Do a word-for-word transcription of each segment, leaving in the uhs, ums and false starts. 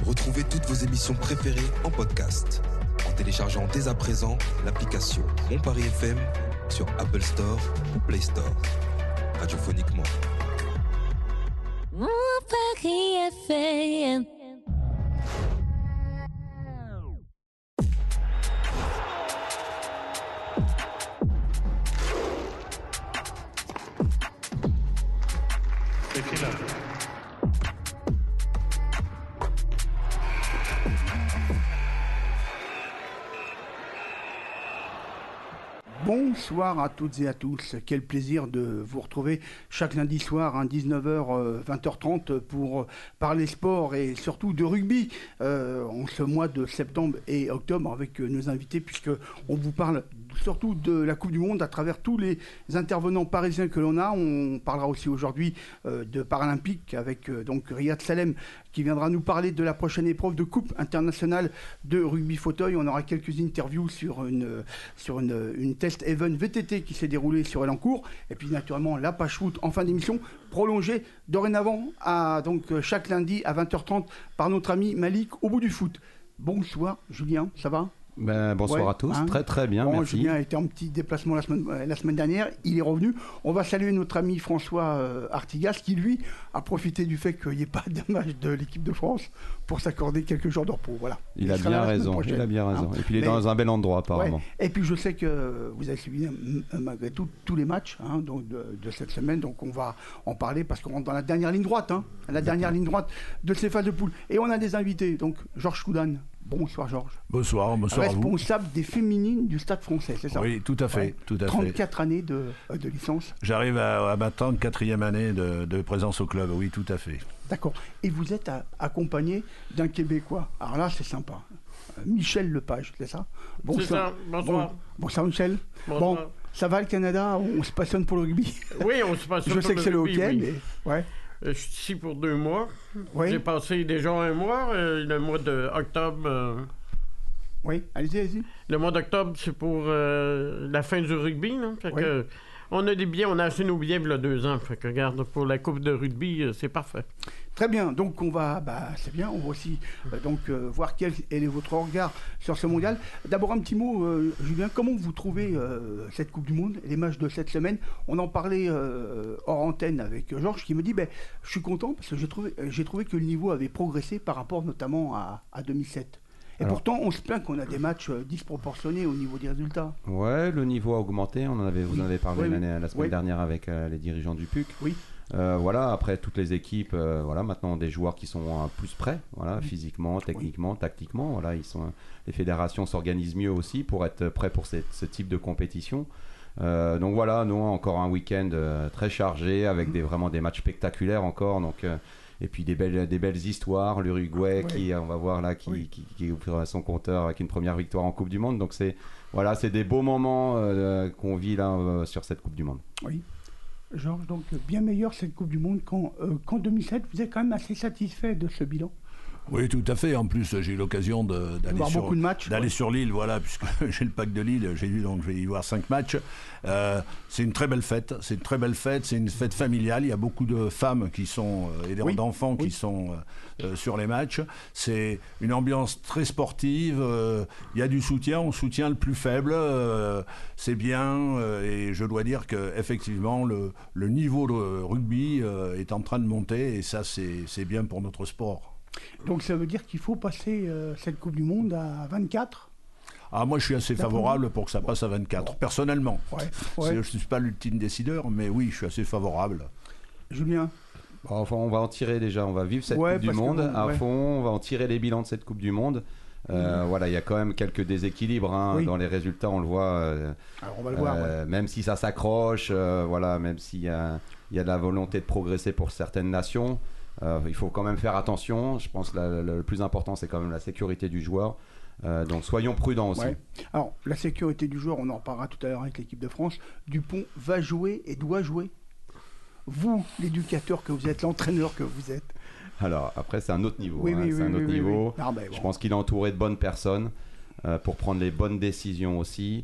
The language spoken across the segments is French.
Retrouvez toutes vos émissions préférées en podcast en téléchargeant dès à présent l'application Mon Paris F M sur Apple Store ou Play Store. Radiophoniquement. Mon Paris F M. Bonsoir à toutes et à tous, quel plaisir de vous retrouver chaque lundi soir à dix-neuf heures, vingt heures trente pour parler sport et surtout de rugby euh, en ce mois de septembre et octobre avec nos invités puisque on vous parle surtout de la Coupe du Monde à travers tous les intervenants parisiens que l'on a. On parlera aussi aujourd'hui euh, de Paralympique avec euh, donc Riyad Salem qui viendra nous parler de la prochaine épreuve de Coupe internationale de rugby fauteuil. On aura quelques interviews sur une, sur une, une test event V T T qui s'est déroulée sur Elancourt. Et puis naturellement la page foot en fin d'émission, prolongée dorénavant à, donc, chaque lundi à vingt heures trente par notre ami Malik au bout du foot. Bonsoir Julien, ça va ? Ben, bonsoir ouais, à tous, hein. Très très bien, bon, merci. Julien était en petit déplacement la semaine, la semaine dernière, il est revenu. On va saluer notre ami François euh, Artigas qui lui a profité du fait qu'il n'y ait pas de match de l'équipe de France pour s'accorder quelques jours de repos. Voilà. Il, il a bien raison, il a bien raison. Hein. Et puis il est Mais, dans un bel endroit apparemment. Ouais. Et puis je sais que vous avez suivi malgré tout tous les matchs hein, donc de, de cette semaine, donc on va en parler parce qu'on rentre dans la dernière ligne droite, hein, la dernière ligne droite de ces phases de poule. Et on a des invités, donc Georges Coudan. Bonsoir Georges. Bonsoir, bonsoir à vous. Responsable des féminines du Stade Français, c'est ça ? Oui, tout à fait, ouais. tout à trente-quatre fait. années de, de licence. J'arrive à, à ma trente-quatrième année de, de présence au club, oui, tout à fait. D'accord. Et vous êtes à, accompagné d'un Québécois. Alors là, c'est sympa. Michel Lepage, c'est ça ? Bonsoir. C'est ça. Bonsoir. Bon, bonsoir Michel. Bonsoir. Bon, ça va le Canada ? On se passionne pour le rugby ? Oui, on se passionne Je pour sais que c'est le hockey, oui. mais... Ouais. Je suis ici pour deux mois. Oui. J'ai passé déjà un mois, euh, le mois d'octobre. Euh... Oui, allez-y, allez-y. Le mois d'octobre, c'est pour euh, la fin du rugby. Là. Fait oui. que, on a des billets, on a acheté nos billets il y a deux ans. Fait que, regarde, pour la Coupe de rugby, euh, c'est parfait. Très bien, donc on va, bah, c'est bien, on va aussi euh, donc, euh, voir quel est votre regard sur ce mondial. D'abord un petit mot, euh, Julien, comment vous trouvez euh, cette Coupe du Monde, les matchs de cette semaine ? On en parlait euh, hors antenne avec Georges qui me dit, ben, je suis content parce que j'ai trouvé, j'ai trouvé que le niveau avait progressé par rapport notamment à, à deux mille sept. Et Alors, pourtant, on se plaint qu'on a des matchs euh, disproportionnés au niveau des résultats. Ouais, le niveau a augmenté. On en avait, vous en avez parlé oui, oui. la semaine oui. dernière avec euh, les dirigeants du P U C. Oui. Euh, voilà, après toutes les équipes, euh, voilà, maintenant des joueurs qui sont euh, plus prêts, voilà, oui. physiquement, techniquement, oui. tactiquement. Voilà, ils sont, les fédérations s'organisent mieux aussi pour être prêts pour cette, ce type de compétition. Euh, donc voilà, nous encore un week-end euh, très chargé avec des, vraiment des matchs spectaculaires encore. Donc euh, et puis des belles, des belles histoires, l'Uruguay oui. qui, on va voir là, qui, oui. qui, qui ouvre son compteur avec une première victoire en Coupe du Monde. Donc c'est, voilà, c'est des beaux moments euh, qu'on vit là euh, sur cette Coupe du Monde. Oui. Georges, donc bien meilleure cette Coupe du Monde qu'en, euh, qu'en deux mille sept. Vous êtes quand même assez satisfait de ce bilan ? Oui, tout à fait. En plus, j'ai eu l'occasion de, d'aller, sur, beaucoup de matchs, d'aller ouais. sur Lille, voilà, puisque j'ai le pack de Lille, j'ai eu, donc je vais y voir cinq matchs. Euh, c'est une très belle fête, c'est une très belle fête, c'est une fête familiale. Il y a beaucoup de femmes qui sont, euh, et des, oui. d'enfants oui. qui sont euh, sur les matchs. C'est une ambiance très sportive, euh, il y a du soutien, on soutient le plus faible, euh, c'est bien, euh, et je dois dire qu'effectivement, le, le niveau de rugby euh, est en train de monter, et ça, c'est, c'est bien pour notre sport. Donc ça veut dire qu'il faut passer euh, cette Coupe du Monde à vingt-quatre ? Ah, moi je suis assez favorable pour que ça passe à vingt-quatre, bon. personnellement. Ouais, ouais. Je ne suis pas l'ultime décideur, mais oui, je suis assez favorable. Julien ? Enfin, on va en tirer déjà, on va vivre cette ouais, Coupe du Monde bon, à ouais. fond, on va en tirer les bilans de cette Coupe du Monde. Euh, mmh. Voilà, il y a quand même quelques déséquilibres hein, oui. dans les résultats, on le voit. Euh, Alors on va le voir. Euh, ouais. Même si ça s'accroche, euh, voilà, même s'il y a, il y a de la volonté de progresser pour certaines nations. Euh, il faut quand même faire attention. Je pense que la, la, le plus important, c'est quand même la sécurité du joueur. Euh, donc soyons prudents aussi. Ouais. Alors, la sécurité du joueur, on en reparlera tout à l'heure avec l'équipe de France. Dupont va jouer et doit jouer. Vous, l'éducateur que vous êtes, l'entraîneur que vous êtes. Alors, après, c'est un autre niveau. Oui, hein, oui, c'est oui, un autre oui, niveau. Oui, oui. Non, ben, bon. Je pense qu'il est entouré de bonnes personnes euh, pour prendre les bonnes décisions aussi.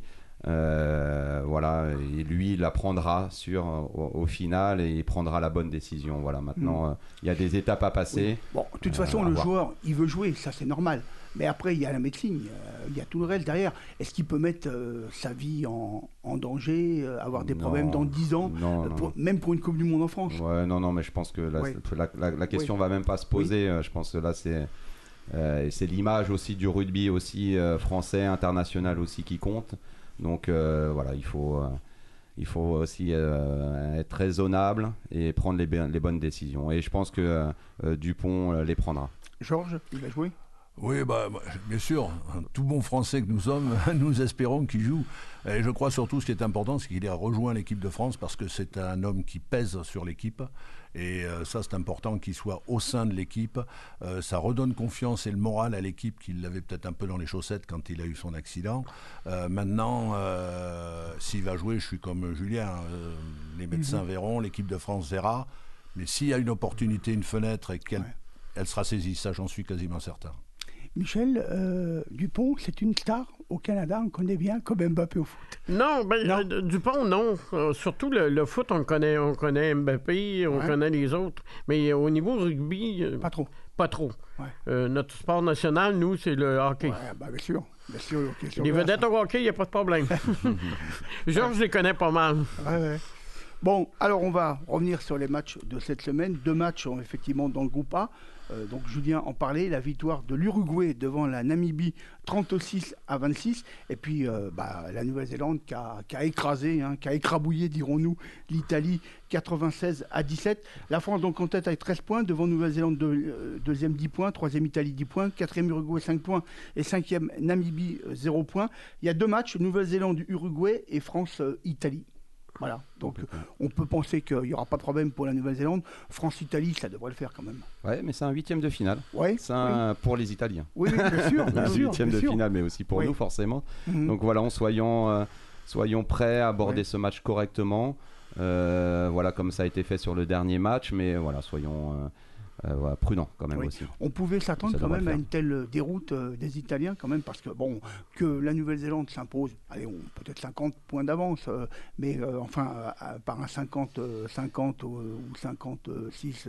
Euh, voilà, et lui il la prendra sur, au, au final et il prendra la bonne décision. Voilà, maintenant, mmh. il euh, y a des étapes à passer. Oui. Bon, de toute euh, façon, le voir. joueur, il veut jouer, ça c'est normal. Mais après, il y a la médecine, il y a tout le reste derrière. Est-ce qu'il peut mettre euh, sa vie en, en danger, euh, avoir des non, problèmes dans dix ans, non, euh, pour, non. même pour une Coupe du Monde en France? Ouais, non, non, mais je pense que la, ouais. la, la, la question oui. va même pas se poser. Oui. Je pense que là, c'est, euh, c'est l'image aussi du rugby aussi euh, français, international aussi qui compte. Donc euh, voilà, il faut, euh, il faut aussi euh, être raisonnable et prendre les, les bonnes décisions. Et je pense que euh, Dupont euh, les prendra. Georges, il va jouer? Oui, bah, bien sûr, un tout bon Français que nous sommes, nous espérons qu'il joue. Et je crois surtout ce qui est important, c'est qu'il ait rejoint l'équipe de France parce que c'est un homme qui pèse sur l'équipe. Et euh, ça, c'est important qu'il soit au sein de l'équipe. Euh, ça redonne confiance et le moral à l'équipe qu'il l'avait peut-être un peu dans les chaussettes quand il a eu son accident. Euh, maintenant, euh, s'il va jouer, je suis comme Julien. Euh, les médecins mmh. verront, l'équipe de France verra. Mais s'il y a une opportunité, une fenêtre, et qu'elle ouais. elle sera saisie, ça, j'en suis quasiment certain. Michel, euh, Dupont, c'est une star au Canada, on connaît bien comme Mbappé au foot. Non, ben, non. Euh, Dupont, non. Euh, surtout le, le foot, on connaît, on connaît Mbappé, on ouais. connaît les autres. Mais au niveau rugby... Euh, pas trop. Pas trop. Ouais. Euh, notre sport national, nous, c'est le hockey. Ouais, ben, bien sûr. Bien sûr le hockey, les vedettes au hockey, il n'y a pas de problème. Georges, je les connais pas mal. Ouais, ouais. Bon, alors on va revenir sur les matchs de cette semaine. Deux matchs sont effectivement dans le groupe A. Euh, donc Julien en parlait, la victoire de l'Uruguay devant la Namibie trente-six à vingt-six, et puis euh, bah, la Nouvelle-Zélande qui a, qui a écrasé, hein, qui a écrabouillé, dirons-nous, l'Italie quatre-vingt-seize à dix-sept. La France donc en tête avec treize points, devant Nouvelle-Zélande deux, euh, deuxième dix points, troisième Italie dix points, quatrième Uruguay cinq points et cinquième Namibie zéro points. Il y a deux matchs, Nouvelle-Zélande-Uruguay et France-Italie. Voilà, donc euh, on peut penser qu'il n'y aura pas de problème pour la Nouvelle-Zélande. France-Italie, ça devrait le faire quand même. Ouais, mais c'est un huitième de finale. Ouais, c'est un oui. pour les Italiens. Oui, oui bien sûr. Bien un sûr, huitième bien de sûr. finale, mais aussi pour oui. nous forcément. Mm-hmm. Donc voilà, soyons, euh, soyons prêts à aborder ouais. ce match correctement. Euh, voilà, comme ça a été fait sur le dernier match, mais voilà, soyons euh, euh, voilà, prudents quand même oui. aussi. On pouvait s'attendre quand même à une telle déroute euh, des Italiens quand même, parce que bon, que la Nouvelle-Zélande s'impose, allez, on, peut-être cinquante points d'avance, euh, mais euh, enfin euh, par un cinquante, cinquante ou, ou cinquante-six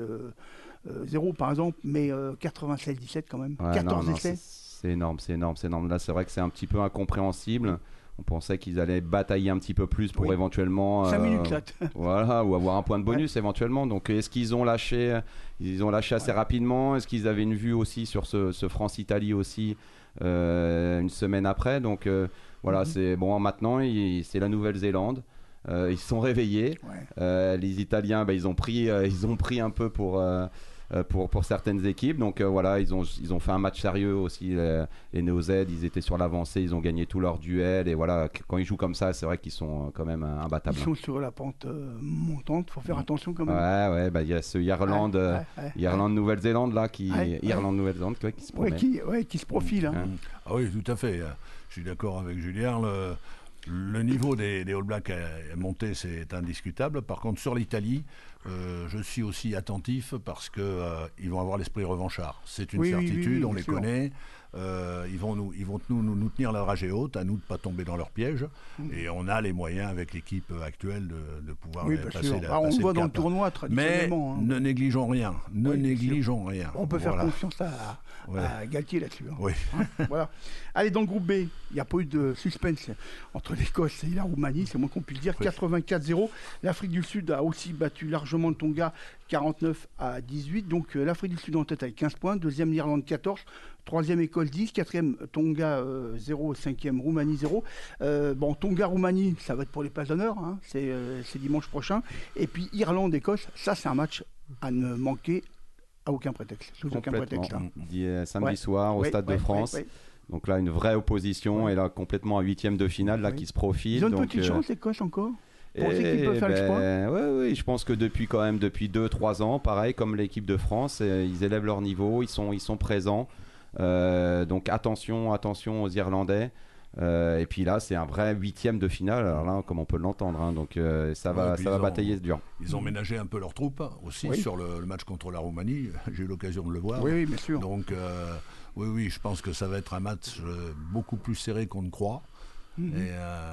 zéro par exemple, mais euh, quatre-vingt-seize dix-sept quand même, ouais, quatorze non, non, essais. C'est, c'est énorme, c'est énorme, c'est énorme. Là, c'est vrai que c'est un petit peu incompréhensible. On pensait qu'ils allaient batailler un petit peu plus pour oui. éventuellement cinq euh, minutes là. voilà, ou avoir un point de bonus ouais. éventuellement. Donc est-ce qu'ils ont lâché ils ont lâché assez ouais. rapidement? Est-ce qu'ils avaient une vue aussi sur ce, ce France-Italie aussi euh, une semaine après? Donc euh, voilà, mm-hmm. c'est bon maintenant il, c'est la Nouvelle-Zélande. Euh, ils se sont réveillés. Ouais. Euh, les Italiens, bah, ils ont pris euh, ils ont pris un peu pour euh, Pour, pour certaines équipes, donc euh, voilà, ils ont, ils ont fait un match sérieux aussi. Les, les Néo-Z, ils étaient sur l'avancée, ils ont gagné tous leurs duels, et voilà, quand ils jouent comme ça, c'est vrai qu'ils sont quand même imbattables. Ils sont sur la pente euh, montante, faut faire attention quand même. Ouais, ouais, bah il y a ce Irlande, ouais, ouais, ouais, Irlande, ouais. Nouvelle-Zélande là, qui, ouais, Irlande, ouais. Nouvelle-Zélande, quoi, qui se ouais, qui, ouais, qui se profile. Hein. Hein. Ah oui, tout à fait. Je suis d'accord avec Julien. Le... Le niveau des, des All Blacks est monté, c'est indiscutable. Par contre, sur l'Italie, euh, je suis aussi attentif parce qu'ils euh, vont avoir l'esprit revanchard. C'est une oui, certitude, oui, oui, on les sûr. connaît. Euh, ils vont, nous, ils vont nous, nous, nous tenir la dragée haute, à nous de ne pas tomber dans leur piège. Mmh. Et on a les moyens, avec l'équipe actuelle, de, de pouvoir oui, les passer, sûr. la, ah, on passer le voit le dans le tournoi, traditionnellement. Mais hein. ne négligeons rien. Ne oui, négligeons rien. On peut voilà. faire confiance à, ouais. à Galtier là-dessus. Hein. Oui. Hein, voilà. Allez, dans le groupe B, il n'y a pas eu de suspense entre l'Écosse et la Roumanie, c'est moins qu'on puisse dire. Oui. quatre-vingt-quatre zéro. L'Afrique du Sud a aussi battu largement le Tonga, quarante-neuf à dix-huit. Donc euh, l'Afrique du Sud en tête avec quinze points. Deuxième, l'Irlande, quatorze. Troisième, Écosse, dix. Quatrième, Tonga, euh, zéro. Cinquième, Roumanie, zéro. Euh, bon, Tonga-Roumanie, ça va être pour les pas d'honneur. Hein. C'est, euh, c'est dimanche prochain. Et puis Irlande-Écosse, ça, c'est un match à ne manquer à aucun prétexte. Sous aucun prétexte. Hein. Dit, euh, samedi ouais. soir au ouais, Stade ouais, de France. Ouais, ouais. Donc là, une vraie opposition. Ouais. Et là, complètement à huitième de finale, là, ouais. qui se profile. Ils ont une donc, petite euh... chance, l'Écosse, encore. Pensez et qu'ils peuvent faire ben, l'exploit? Oui, oui, je pense que depuis quand même depuis deux trois ans, pareil comme l'équipe de France, euh, ils élèvent leur niveau, ils sont, ils sont présents. Euh, donc attention, attention aux Irlandais. Euh, et puis là, c'est un vrai huitième de finale. Alors là, comme on peut l'entendre, hein, donc euh, ça va, ouais, ça va ont, batailler dur. Ils ont ménagé un peu leurs troupes aussi oui. sur le, le match contre la Roumanie. J'ai eu l'occasion de le voir. Oui, oui, bien sûr. Donc euh, oui, oui, je pense que ça va être un match beaucoup plus serré qu'on ne croit. Mmh. Et euh,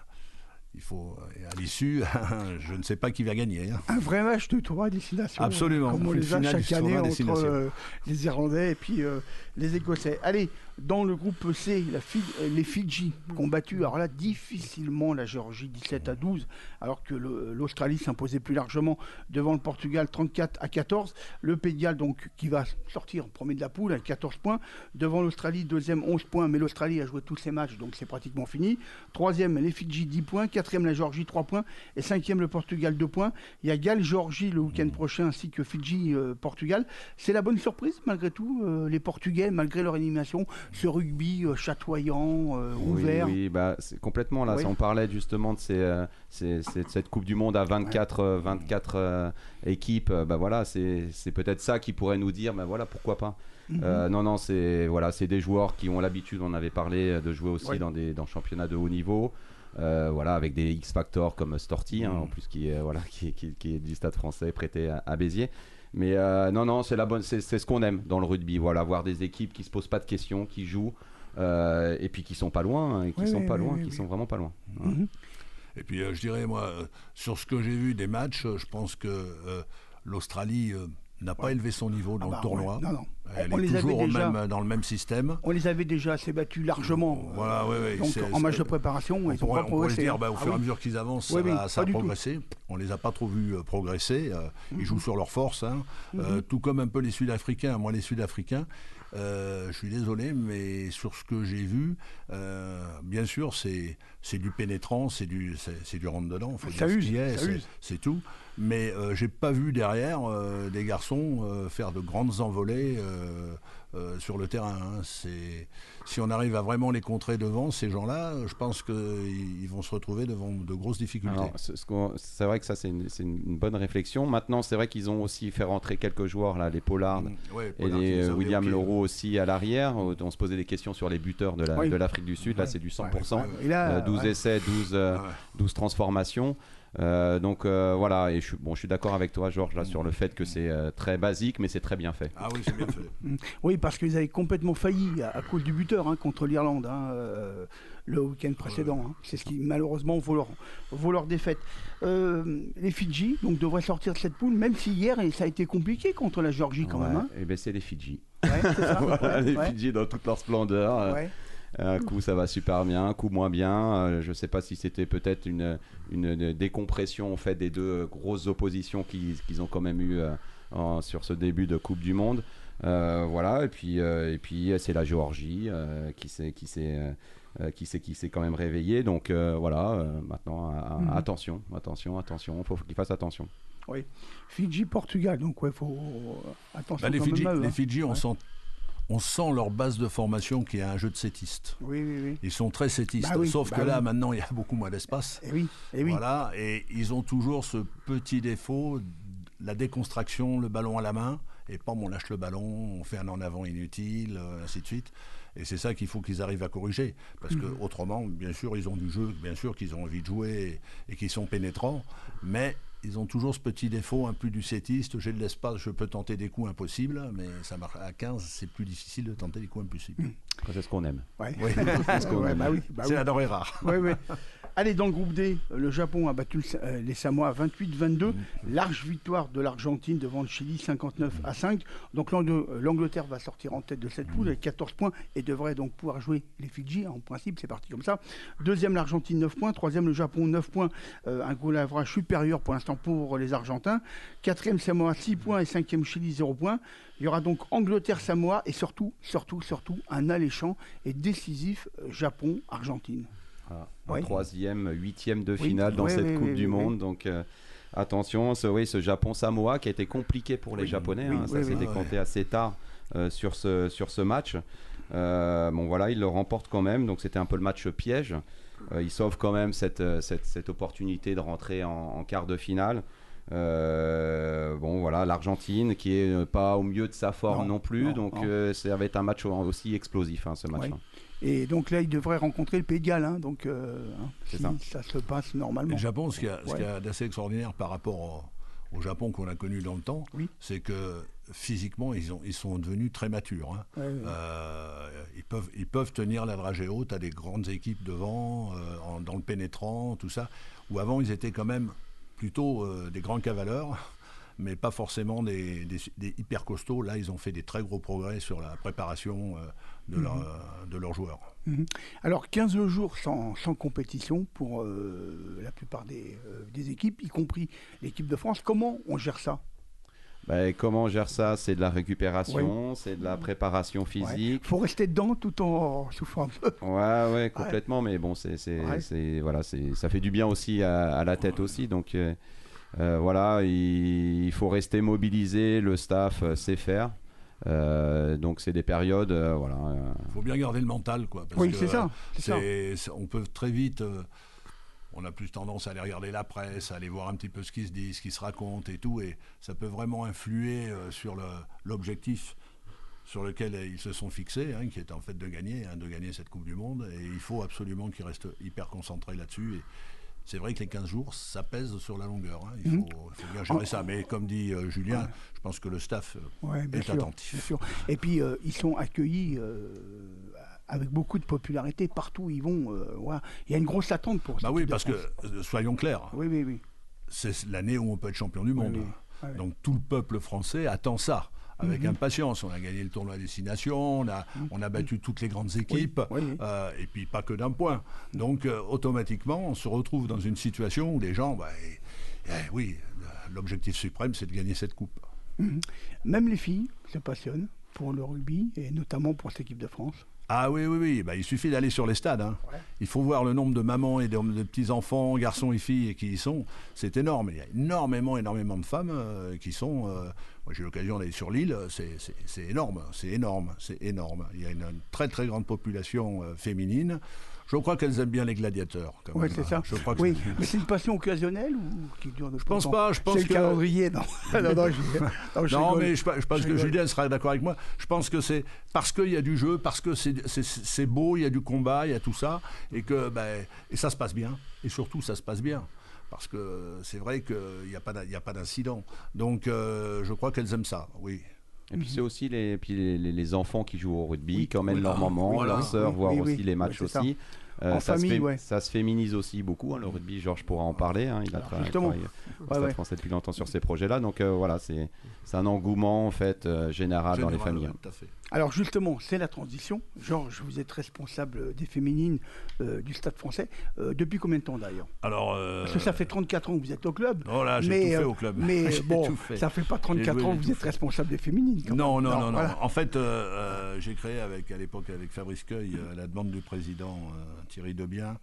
il faut, à l'issue, je ne sais pas qui va gagner. Hein. Un vrai match de tournoi à destination. Absolument. Comme on les a chaque année entre euh, les Irlandais et puis euh, les Écossais. Allez, dans le groupe C, la Fi- les Fidji ont battu, alors là, difficilement la Géorgie dix-sept à douze, alors que le, l'Australie s'imposait plus largement devant le Portugal trente-quatre à quatorze. Le Pays de Galles, donc, qui va sortir premier de la poule avec quatorze points. Devant l'Australie, deuxième, onze points, mais l'Australie a joué tous ses matchs, donc c'est pratiquement fini. Troisième, les Fidji, dix points. Quatrième, la Géorgie, trois points. Et cinquième, le Portugal, deux points. Il y a Galles-Géorgie le week-end prochain, ainsi que Fidji-Portugal. C'est la bonne surprise, malgré tout, euh, les Portugais, malgré leur animation, ce rugby euh, chatoyant, euh, oui, ouvert. Oui, bah, c'est complètement là. Oui. On parlait justement de, ces, euh, ces, ces, cette Coupe du Monde à vingt-quatre, ouais. euh, vingt-quatre euh, équipes. Euh, bah, voilà, c'est, c'est peut-être ça qui pourrait nous dire, bah, voilà, pourquoi pas. Mm-hmm. Euh, non, non, c'est, voilà, c'est des joueurs qui ont l'habitude, on avait parlé, de jouer aussi oui. dans des dans championnats de haut niveau. Euh, voilà, avec des X-Factors comme Storti, hein, mmh. en plus qui est, voilà, qui, qui, qui est du Stade français prêté à, à Béziers. Mais euh, non, non, c'est, la bonne, c'est, c'est ce qu'on aime dans le rugby. Voilà, voir des équipes qui se posent pas de questions, qui jouent euh, et puis qui sont pas loin, et qui oui, sont oui, pas oui, loin, oui, qui oui. sont vraiment pas loin. Mmh. Ouais. Et puis euh, je dirais moi, euh, sur ce que j'ai vu des matchs, euh, je pense que euh, l'Australie euh, n'a pas ouais. élevé son niveau dans ah bah, le tournoi. Ouais. Non, non. Elle on est les toujours déjà, même, dans le même système. On les avait déjà assez battus largement. Voilà, euh, oui, oui, donc c'est, en match de préparation, on ils pourrait, ont pas progressé. Dire, bah, au ah, fur et à oui. mesure qu'ils avancent, oui, ça, oui, ça a progressé. On les a pas trop vus euh, progresser. Euh, mm-hmm. Ils jouent sur leur force, hein. mm-hmm. euh, tout comme un peu les Sud-Africains. Moi, les Sud-Africains, euh, je suis désolé, mais sur ce que j'ai vu, euh, bien sûr, c'est c'est du pénétrant, c'est du c'est, c'est du rentre dedans. Faut ça dire use, ce qui est, ça c'est, use. c'est tout. Mais euh, j'ai pas vu derrière euh, des garçons euh, faire de grandes envolées euh, euh, sur le terrain. Hein. C'est, si on arrive à vraiment les contrer devant, ces gens-là, je pense qu'ils vont se retrouver devant de grosses difficultés. Alors, c'est, c'est vrai que ça, c'est une, c'est une bonne réflexion. Maintenant, c'est vrai qu'ils ont aussi fait rentrer quelques joueurs, là, les Pollard mmh. ouais, et Pollard les William okay. Leroux aussi à l'arrière. On se posait des questions sur les buteurs de, la, oui. de l'Afrique du Sud. Là, ouais. c'est du cent pour cent. Ouais, ouais. Là, euh, douze ouais. essais, douze, euh, ouais. douze transformations. Euh, donc euh, voilà, et je, bon, je suis d'accord avec toi, Georges, là, sur le fait que c'est euh, très basique, mais c'est très bien fait. Ah oui, c'est bien fait. Oui, parce qu'ils avaient complètement failli à, à cause du buteur hein, contre l'Irlande hein, euh, le week-end précédent. Ouais. Hein. C'est ce qui malheureusement vaut leur, vaut leur défaite. Euh, les Fidji donc, devraient sortir de cette poule, même si hier ça a été compliqué contre la Géorgie quand ouais, même. Hein. Et ben c'est les Fidji. Ouais, c'est ça, voilà, ouais, les ouais. Fidji dans toute leur splendeur. Ouais. Un coup ça va super bien, un coup moins bien. Euh, je ne sais pas si c'était peut-être une, une, une décompression en fait, des deux grosses oppositions qu'ils, qu'ils ont quand même eues euh, en, sur ce début de Coupe du Monde. Euh, voilà, et puis, euh, et puis c'est la Géorgie euh, qui, s'est, qui, s'est, euh, qui, s'est, qui s'est quand même réveillée. Donc euh, voilà, euh, maintenant à, mm-hmm. attention, attention, attention, il faut qu'ils fassent attention. Oui, Fidji-Portugal, donc il ouais, faut attention. Bah, les, Fidji, même, les Fidji, on ouais. sent On sent leur base de formation qui est un jeu de sétiste. Oui, oui, oui. Ils sont très sétistes. Bah oui, Sauf bah que là, oui. maintenant, il y a beaucoup moins d'espace. Et oui, et oui. Voilà, et ils ont toujours ce petit défaut, la déconstruction, le ballon à la main, et pas on lâche le ballon, on fait un en avant inutile, euh, ainsi de suite. Et c'est ça qu'il faut qu'ils arrivent à corriger. Parce mmh. que autrement, bien sûr, ils ont du jeu, bien sûr qu'ils ont envie de jouer et, et qu'ils sont pénétrants, mais ils ont toujours ce petit défaut un peu du sétiste. J'ai de l'espace, je peux tenter des coups impossibles, mais ça marche à quinze, c'est plus difficile de tenter des coups impossibles. Mmh. C'est ce qu'on aime. Ouais. Oui. c'est ce qu'on ouais, aime. Bah oui, bah c'est oui. la denrée rare. Ouais, ouais. Allez, dans le groupe D, le Japon a battu le, les Samoa vingt-huit vingt-deux. Mmh. Large victoire de l'Argentine devant le Chili cinquante-neuf à cinq. Donc l'Angleterre va sortir en tête de cette poule avec quatorze points et devrait donc pouvoir jouer les Fidji. En principe, c'est parti comme ça. Deuxième, l'Argentine, neuf points. Troisième, le Japon, neuf points. Euh, un goal average supérieur pour l'instant pour les Argentins. Quatrième, Samoa, six points. Et cinquième, Chili, zéro points. Il y aura donc Angleterre-Samoa et surtout, surtout, surtout, un alléchant et décisif Japon-Argentine. Ah, oui. Troisième, huitième de finale oui, dans oui, cette oui, Coupe oui, du oui, Monde. Oui. Donc euh, attention, ce, oui, ce Japon-Samoa qui a été compliqué pour les oui, Japonais. Oui, hein, oui, ça oui, s'est oui, décanté oui. assez tard euh, sur, ce, sur ce match. Euh, bon voilà, ils le remportent quand même. Donc c'était un peu le match piège. Euh, ils sauvent quand même cette, cette, cette opportunité de rentrer en, en quart de finale. Euh, bon voilà, l'Argentine qui est pas au mieux de sa forme non, non plus. Non, donc non. Euh, ça va être un match aussi explosif hein, ce match-là. Oui. Et donc là, il devrait rencontrer le Pays de Galles. Hein, donc, euh, hein, si ça. ça se passe normalement. Et le Japon, ce qu'il y a, ouais. y a d'assez extraordinaire par rapport au Japon qu'on a connu dans le temps, oui. c'est que physiquement, ils, ont, ils sont devenus très matures. Hein. Ouais, ouais. Euh, ils, peuvent, ils peuvent tenir la dragée haute à des grandes équipes devant, euh, en, dans le pénétrant, tout ça. Où avant, ils étaient quand même plutôt euh, des grands cavaleurs, mais pas forcément des, des, des hyper costauds. Là, ils ont fait des très gros progrès sur la préparation euh, de, mmh. leur, euh, de leurs joueurs. Mmh. Alors, quinze jours sans, sans compétition pour euh, la plupart des, euh, des équipes, y compris l'équipe de France. Comment on gère ça ? Ben, comment on gère ça? C'est de la récupération, ouais. c'est de la préparation physique. Il ouais. faut rester dedans tout en souffrant un peu. Ouais, ouais, complètement. Ouais. Mais bon, c'est, c'est, ouais. c'est, voilà, c'est, ça fait du bien aussi à, à la tête aussi. Donc, euh, euh, voilà, il, il faut rester mobilisé. Le staff euh, sait faire. Euh, donc, c'est des périodes. Euh, voilà. Il faut bien garder le mental, quoi. Parce oui, que, c'est ça. C'est c'est, ça. On peut très vite. Euh, On a plus tendance à aller regarder la presse, à aller voir un petit peu ce qui se dit, ce qui se raconte et tout. Et ça peut vraiment influer euh, sur le, l'objectif sur lequel ils se sont fixés, hein, qui est en fait de gagner, hein, de gagner cette Coupe du Monde. Et il faut absolument qu'ils restent hyper concentrés là-dessus. Et c'est vrai que les quinze jours, ça pèse sur la longueur. Hein. Il, faut, mmh. il faut bien gérer ça. Mais comme dit euh, Julien, ouais. je pense que le staff euh, ouais, est sûr, attentif. Bien sûr. Et puis, euh, ils sont accueillis... Euh... avec beaucoup de popularité partout où ils vont. Euh, voilà. Il y a une grosse attente pour ça. Bah oui, parce que, euh, soyons clairs, oui, oui, oui. c'est l'année où on peut être champion du monde. Oui, oui. Ah, oui. Donc tout le peuple français attend ça, avec mm-hmm. impatience. On a gagné le tournoi Destination, on a, mm-hmm. on a battu toutes les grandes équipes, oui, oui, oui. Euh, et puis pas que d'un point. Donc euh, automatiquement, on se retrouve dans une situation où les gens, bah, et, et, oui, l'objectif suprême, c'est de gagner cette coupe. Mm-hmm. Même les filles se passionnent pour le rugby, et notamment pour cette équipe de France. Ah oui, oui, oui. Bah, il suffit d'aller sur les stades. Hein. Ouais. Il faut voir le nombre de mamans et de, de petits-enfants, garçons et filles qui y sont. C'est énorme. Il y a énormément, énormément de femmes euh, qui sont... Euh, moi, j'ai eu l'occasion d'aller sur l'île. C'est, c'est, c'est énorme. C'est énorme. C'est énorme. Il y a une, une très, très grande population euh, féminine. Je crois qu'elles aiment bien les gladiateurs. Oui, c'est ça. Je crois que oui. c'est... Mais c'est une passion occasionnelle ou qui dure de Je pense pas. Je pense c'est que... le calendrier, non. non, non, je... non, je non rigole. mais je, je pense je que rigole. Julien sera d'accord avec moi. Je pense que c'est parce qu'il y a du jeu, parce que c'est, c'est, c'est beau, il y a du combat, il y a tout ça, et que ben, et ça se passe bien. Et surtout, ça se passe bien. Parce que c'est vrai qu'il n'y a pas, il y a pas d'incident. Donc, euh, je crois qu'elles aiment ça, oui. Et puis c'est aussi les, puis les, les, les enfants qui jouent au rugby, oui, qui emmènent oui, leurs mamans, oui, leurs oui, sœurs, oui, voir oui, aussi oui, les matchs oui, aussi. Euh, en ça, famille, se fait, ouais. ça se féminise aussi beaucoup, hein, le rugby. Georges pourra en parler. Hein, il a tra- Justement. travaillé au ouais, Stade ouais. français depuis longtemps sur ces projets-là. Donc euh, voilà, c'est, c'est un engouement en fait euh, général, général dans les familles. Tout à fait. Alors justement, c'est la transition. Georges, vous êtes responsable des féminines euh, du Stade français. Euh, depuis combien de temps d'ailleurs? Alors, euh... Parce que ça fait trente-quatre ans que vous êtes au club. Oh là, j'ai mais, tout fait euh, au club. Mais bon, fait. ça fait pas trente-quatre ans que vous êtes fait. responsable des féminines. Non, non, non, non. Voilà. En fait, euh, euh, j'ai créé avec, à l'époque avec Fabrice Cueil, euh, à la demande du président euh, Thierry Debien.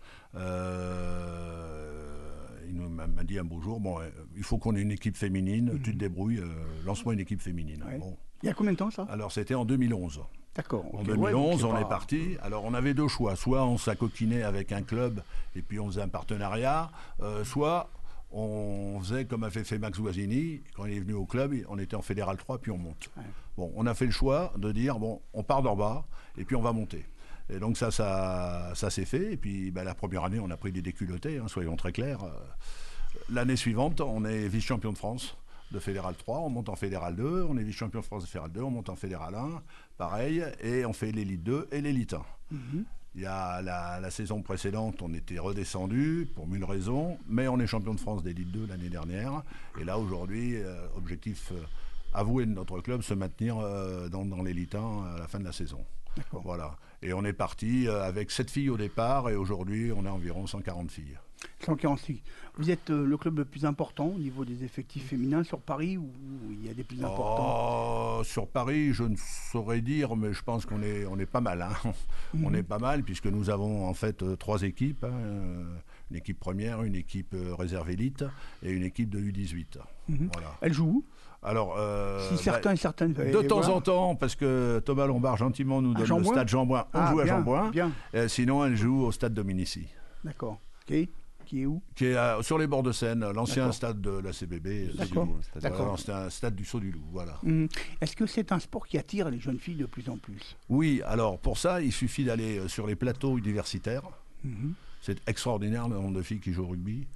Euh, il nous, m'a, m'a dit un beau jour, bon, euh, il faut qu'on ait une équipe féminine. Mm-hmm. Tu te débrouilles, euh, lance-moi une équipe féminine. Ouais. Bon. Il y a combien de temps ça? Alors onze deux mille onze. D'accord. En okay. deux mille onze, ouais, on pas... est parti. Alors, on avait deux choix. Soit on s'acoquinait avec un club et puis on faisait un partenariat, euh, soit on faisait comme avait fait Max Guazzini. Quand il est venu au club, on était en Fédéral trois, puis on monte. Ouais. Bon, on a fait le choix de dire, bon, on part d'en bas et puis on va monter. Et donc ça, ça, ça s'est fait. Et puis ben, la première année, on a pris des déculottés, hein, soyons très clairs. L'année suivante, on est vice-champion de France de Fédéral trois, on monte en Fédéral deux, on est vice-champion de France de Fédéral deux, on monte en Fédéral un, pareil, et on fait l'élite deux et l'élite un. Mm-hmm. Il y a la, la saison précédente, on était redescendu pour mille raisons, mais on est champion de France d'élite deux l'année dernière. Et là, aujourd'hui, euh, objectif euh, avoué de notre club, se maintenir euh, dans, dans l'élite un à la fin de la saison. D'accord. Voilà. Et on est parti euh, avec sept filles au départ, et aujourd'hui, on a environ cent quarante filles. cent quarante filles. Vous êtes euh, le club le plus important au niveau des effectifs féminins sur Paris, ou il y a des plus importants? Oh, sur Paris, je ne saurais dire, mais je pense qu'on est, on est pas mal. Hein. Mm-hmm. On est pas mal, puisque nous avons en fait euh, trois équipes. Hein, euh, une équipe première, une équipe euh, réserve élite et une équipe de U dix-huit. Mm-hmm. Voilà. Elle joue où? Alors, euh, si certains bah, et certaines de temps voilà. en temps, parce que Thomas Lombard gentiment nous donne le stade Jean-Bouin, on ah, joue à bien, Jean-Bouin. Euh, sinon, elle joue au stade Dominici. D'accord. Okay. Qui est où? Qui est euh, sur les bords de Seine, l'ancien D'accord. stade de la C B B. D'accord. Stade, D'accord. C'était un stade du Saut du Loup, voilà. Mmh. Est-ce que c'est un sport qui attire les jeunes filles de plus en plus? Oui, alors pour ça, il suffit d'aller sur les plateaux universitaires. Mmh. C'est extraordinaire le nombre de filles qui jouent au rugby.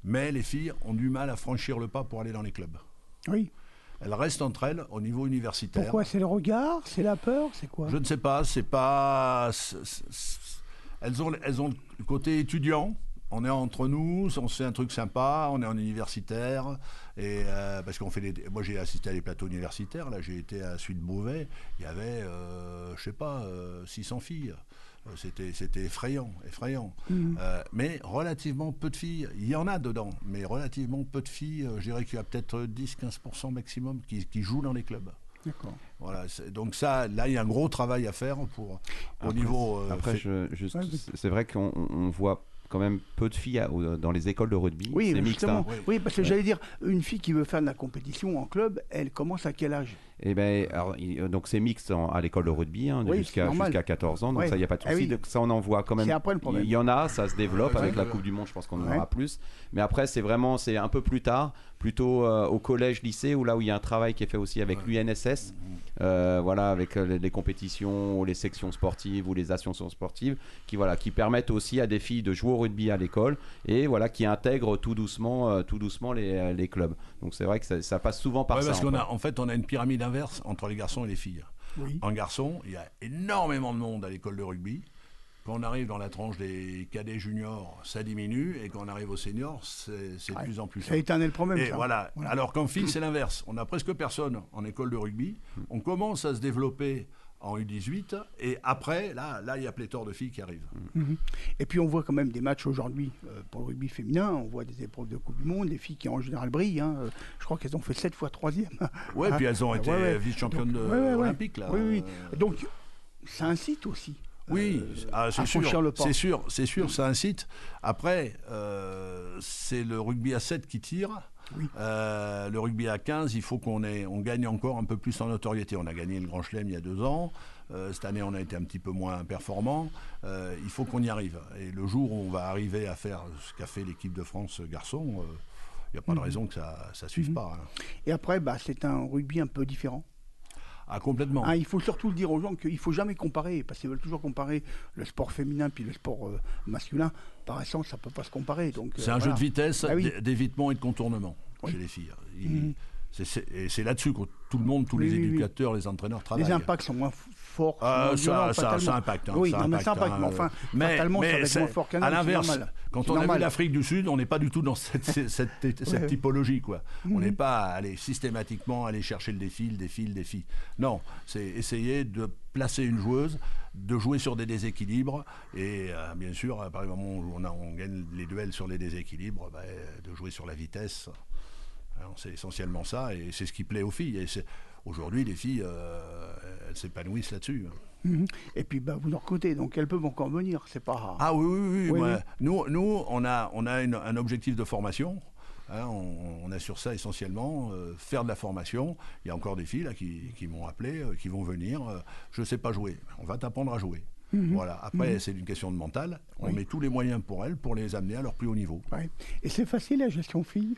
Mais les filles ont du mal à franchir le pas pour aller dans les clubs. Oui. Elles restent entre elles au niveau universitaire. Pourquoi? C'est le regard? C'est la peur? C'est quoi? Je ne sais pas. C'est pas. c'est, c'est, elles ont, elles ont le côté étudiant. On est entre nous, on se fait un truc sympa, on est en universitaire, et euh, parce qu'on fait des, moi j'ai assisté à des plateaux universitaires, là j'ai été à Suite-Beauvais, il y avait, euh, je sais pas, euh, six cents filles. C'était, c'était effrayant, effrayant. Mmh. Euh, mais relativement peu de filles. Il y en a dedans, mais relativement peu de filles. Je dirais qu'il y a peut-être dix à quinze pour cent maximum qui, qui jouent dans les clubs. D'accord. Voilà, donc ça, là, il y a un gros travail à faire pour, au après, niveau... Euh, après, fait... je, juste, c'est vrai qu'on on voit quand même peu de filles à, dans les écoles de rugby. Oui, c'est mixte. Hein. Oui. oui, parce que ouais. j'allais dire, une fille qui veut faire de la compétition en club, elle commence à quel âge? Eh ben, alors, donc c'est mixte en, à l'école de rugby, hein, oui, jusqu'à, jusqu'à quatorze ans, donc ouais. ça, il n'y a pas de souci. Ah oui. Donc, ça, on en voit quand même. C'est après le problème. Il y en a, ça se développe ouais, avec ouais, la Coupe du Monde, je pense qu'on en ouais. aura plus. Mais après, c'est vraiment, c'est un peu plus tard, plutôt euh, au collège, lycée, où là où il y a un travail qui est fait aussi avec ouais. l'U N S S, euh, voilà, avec les, les compétitions, ou les sections sportives, ou les associations sportives, qui, voilà, qui permettent aussi à des filles de jouer au rugby à l'école, et voilà, qui intègrent tout doucement, euh, tout doucement les, les clubs. Donc c'est vrai que ça, ça passe souvent par ouais, ça. Parce en, qu'on a, en fait, on a une pyramide inverse entre les garçons et les filles. Oui. En garçon, il y a énormément de monde à l'école de rugby. Quand on arrive dans la tranche des cadets juniors, ça diminue, et quand on arrive aux seniors, c'est, c'est de ouais. plus en plus ça. Ça a éternel problème. Et ça. Voilà. voilà. Alors qu'en filles, c'est l'inverse. On a presque personne en école de rugby. On commence à se développer en U dix-huit, et après, là, là, il y a pléthore de filles qui arrivent. Mm-hmm. Et puis on voit quand même des matchs aujourd'hui euh, pour le rugby féminin, on voit des épreuves de Coupe du Monde, des filles qui en général brillent, hein. euh, je crois qu'elles ont fait sept fois troisième. Ouais, puis elles ont ah, été ouais, ouais. vice-championnes Donc, de, ouais, ouais, olympiques. Là. Oui, oui. Donc ça incite aussi. Oui, euh, ah, c'est, à sûr, le pas. c'est sûr, c'est sûr, ça incite. Après, euh, c'est le rugby à sept qui tire. Oui. Euh, le rugby à quinze, il faut qu'on ait, on gagne encore un peu plus en notoriété. On a gagné le Grand Chelem il y a deux ans. Euh, cette année, on a été un petit peu moins performant. Euh, il faut qu'on y arrive. Et le jour où on va arriver à faire ce qu'a fait l'équipe de France garçon, il euh, n'y a pas mmh. de raison que ça ne suive mmh. pas. Hein. Et après, bah, c'est un rugby un peu différent. Ah, complètement. Ah, il faut surtout le dire aux gens qu'il ne faut jamais comparer, parce qu'ils veulent toujours comparer le sport féminin puis le sport euh, masculin. Par essence, ça ne peut pas se comparer. Donc, c'est euh, un voilà. jeu de vitesse, ah, oui. d'évitement et de contournement oui. chez les filles. Il, mmh. c'est, c'est, et c'est là-dessus que tout le monde, tous oui, les oui, éducateurs, oui. les entraîneurs travaillent. Les impacts sont moins forts. Euh, moins ça, violents, ça, ça impacte. Hein, oui, ça non, mais impacte, ça impacte. Hein, mais enfin, mais, fatalement, mais ça va être moins fort qu'un autre. À l'inverse, c'est normal. quand c'est on normal. a vu l'Afrique du Sud, on n'est pas du tout dans cette, cette, cette, cette ouais, typologie. Quoi. Mmh. On n'est pas allé systématiquement aller chercher le défi, le défi, le défi. Non, c'est essayer de placer une joueuse, de jouer sur des déséquilibres, et euh, bien sûr, à partir du moment où on, a, on gagne les duels sur les déséquilibres, bah, de jouer sur la vitesse. Alors, c'est essentiellement ça, et c'est ce qui plaît aux filles. Et c'est, aujourd'hui, les filles, euh, elles s'épanouissent là-dessus. Mmh. Et puis, bah, vous en recrutez, donc elles peuvent encore venir. C'est pas. Ah oui, oui, oui. oui, moi, oui. Nous, nous, on a, on a une, un objectif de formation. Hein, on, on assure ça essentiellement, euh, faire de la formation. Il y a encore des filles là, qui, qui m'ont appelé, euh, qui vont venir. Euh, je ne sais pas jouer. On va t'apprendre à jouer. Mmh. Voilà. Après, mmh. c'est une question de mental. On oui. met tous les moyens pour elles pour les amener à leur plus haut niveau. Ouais. Et c'est facile la gestion filles.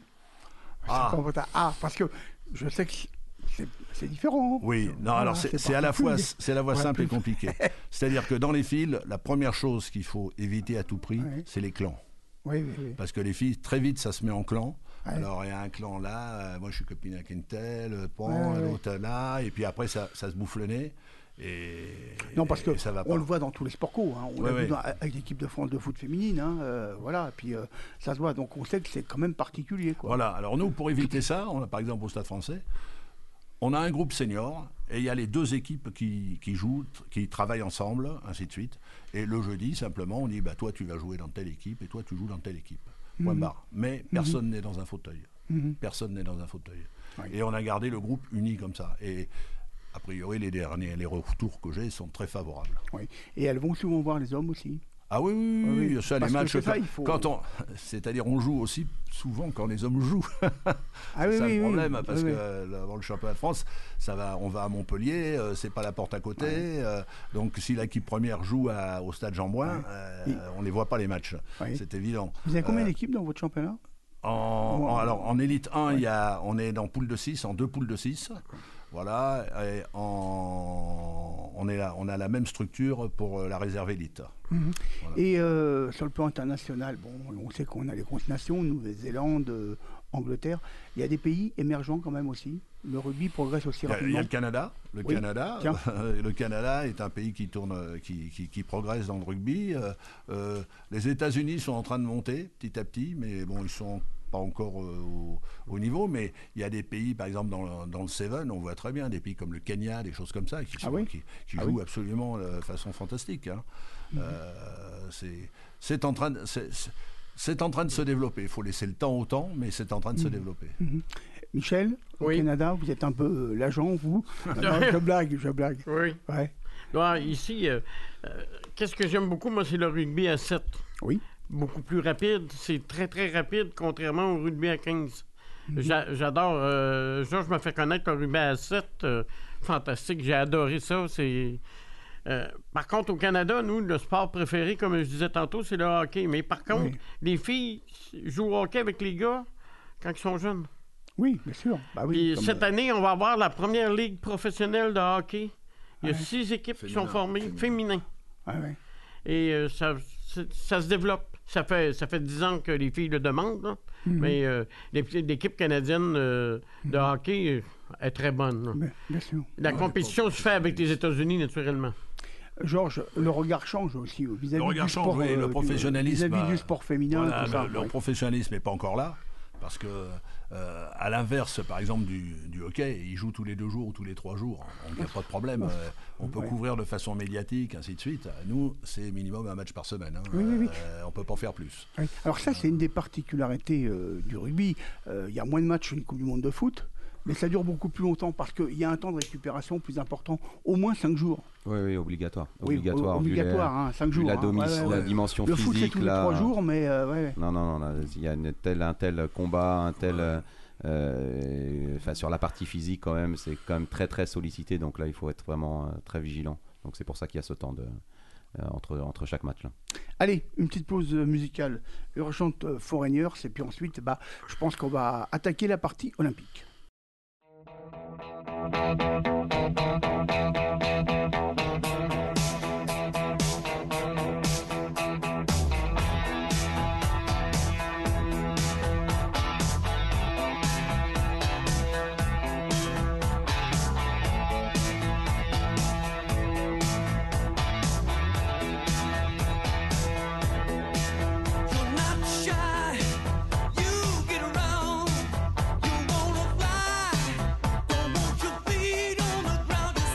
Ah. ah, parce que je sais que c'est, c'est différent. Oui, non, voilà, alors c'est, c'est, c'est, à la fois, c'est à la fois ouais, simple plus... et compliqué. C'est-à-dire que dans les filles, la première chose qu'il faut éviter à tout prix, ouais. c'est les clans. Oui, oui, oui. Parce que les filles, très vite, ça se met en clan. Ouais. Alors, il y a un clan là, euh, moi je suis copine avec une telle, pan, ouais, l'autre ouais. là, et puis après, ça, ça se bouffe le nez. Et, non, parce que ça va on le voit dans tous les sports co, hein. On ouais, l'a ouais. vu dans, avec l'équipe de France de foot féminine, hein, euh, voilà. Et puis euh, ça se voit, donc on sait que c'est quand même particulier, quoi. Voilà. Alors nous, pour éviter ça, on a par exemple au Stade Français, on a un groupe senior et il y a les deux équipes qui, qui jouent, qui travaillent ensemble, ainsi de suite. Et le jeudi, simplement, on dit bah toi tu vas jouer dans telle équipe et toi tu joues dans telle équipe. Point mm-hmm. barre. Mais personne mm-hmm. n'est dans un fauteuil. Mm-hmm. Personne n'est dans un fauteuil. Oui. Et on a gardé le groupe uni comme ça. Et a priori, les derniers, les retours que j'ai sont très favorables. Oui. Et elles vont souvent voir les hommes aussi. Ah oui, oui, oui, oui. Ça, les matchs. Ça, quand, faut... quand on, c'est-à-dire, on joue aussi souvent quand les hommes jouent. Ah c'est oui, ça oui, le problème, oui. parce oui, que euh, avant le championnat de France, ça va, on va à Montpellier, euh, c'est pas la porte à côté. Ouais. Euh, donc, si l'équipe première joue à, au stade Jean-Bouin, ouais. euh, oui. on les voit pas les matchs. Ouais. C'est évident. Vous avez combien euh, d'équipes dans votre championnat? En, en, alors, en élite un, il y a, on est dans poule de six, en deux poules de six. Voilà, et en, on, est là, on a la même structure pour la réserve élite. Mmh. Voilà. Et euh, sur le plan international, bon, on sait qu'on a les grosses nations, Nouvelle-Zélande, euh, Angleterre. Il y a des pays émergents quand même aussi. Le rugby progresse aussi il y a, rapidement. Il y a le Canada. Le, oui. Canada, le Canada est un pays qui tourne, qui, qui, qui progresse dans le rugby. Euh, euh, les États-Unis sont en train de monter petit à petit, mais bon, ils sont pas encore euh, au, au niveau, mais il y a des pays, par exemple dans le, dans le Seven, on voit très bien des pays comme le Kenya, des choses comme ça, qui, sont, ah oui qui, qui ah jouent oui. absolument de façon fantastique. Hein. Mm-hmm. euh, c'est, c'est en train de... C'est, c'est, C'est en train de se développer. Il faut laisser le temps au temps, mais c'est en train de mmh. se développer. Mmh. Michel, au oui. Canada, vous êtes un peu euh, l'agent, vous non, je blague, je blague. Oui. Ouais. Alors, ici, euh, euh, qu'est-ce que j'aime beaucoup, moi, c'est le rugby à sept. Oui. Beaucoup plus rapide. C'est très, très rapide, contrairement au rugby à quinze. Mmh. J'a- j'adore. Euh, Georges m'a fait connaître le rugby à sept. Euh, fantastique. J'ai adoré ça. C'est... Euh, par contre, au Canada, nous, le sport préféré, comme je disais tantôt, c'est le hockey. Mais par contre, oui. les filles jouent au hockey avec les gars quand ils sont jeunes. Oui, bien sûr. Bah oui, Puis cette euh... année, on va avoir la première ligue professionnelle de hockey. Il y a ouais. six équipes féminin, qui sont formées féminines. Ouais, ouais. Et euh, ça, ça se développe. Ça fait, ça fait dix ans que les filles le demandent. Là. Mm-hmm. Mais euh, l'équipe canadienne euh, de mm-hmm. hockey est très bonne. Bien, bien sûr. La ouais, compétition se fait avec les États-Unis, naturellement. Georges, le regard change aussi vis-à-vis le regard du change, sport, oui, le professionnalisme, vis-à-vis bah, du sport féminin. Voilà, tout ça, le, ouais. le professionnalisme n'est pas encore là, parce que euh, à l'inverse, par exemple du, du hockey, ils jouent tous les deux jours ou tous les trois jours, il n'y a pas de problème. Euh, on peut ouais. couvrir de façon médiatique, ainsi de suite. Nous, c'est minimum un match par semaine. Hein. Oui, oui, oui. Euh, on peut pas faire plus. Oui. Alors ça, c'est une des particularités euh, du rugby. Il euh, y a moins de matchs qu'une Coupe du Monde de foot. Mais ça dure beaucoup plus longtemps parce qu'il y a un temps de récupération plus important, au moins cinq jours. Oui, oui, obligatoire. Oui, obligatoire, obligatoire, hein, cinq jours. La, hein, domis- ouais, ouais, la ouais. dimension le physique. Le foot, c'est tous là... les trois jours, mais... Euh, ouais. Non, non, non, il y a une tel, un tel combat, un tel... Ouais. Euh, enfin, sur la partie physique, quand même, c'est quand même très, très sollicité. Donc là, il faut être vraiment euh, très vigilant. Donc c'est pour ça qu'il y a ce temps de... Euh, entre, entre chaque match. Là. Allez, une petite pause musicale urgente euh, Foreigners, et puis ensuite, bah, je pense qu'on va attaquer la partie olympique. Don't want your feet on the ground.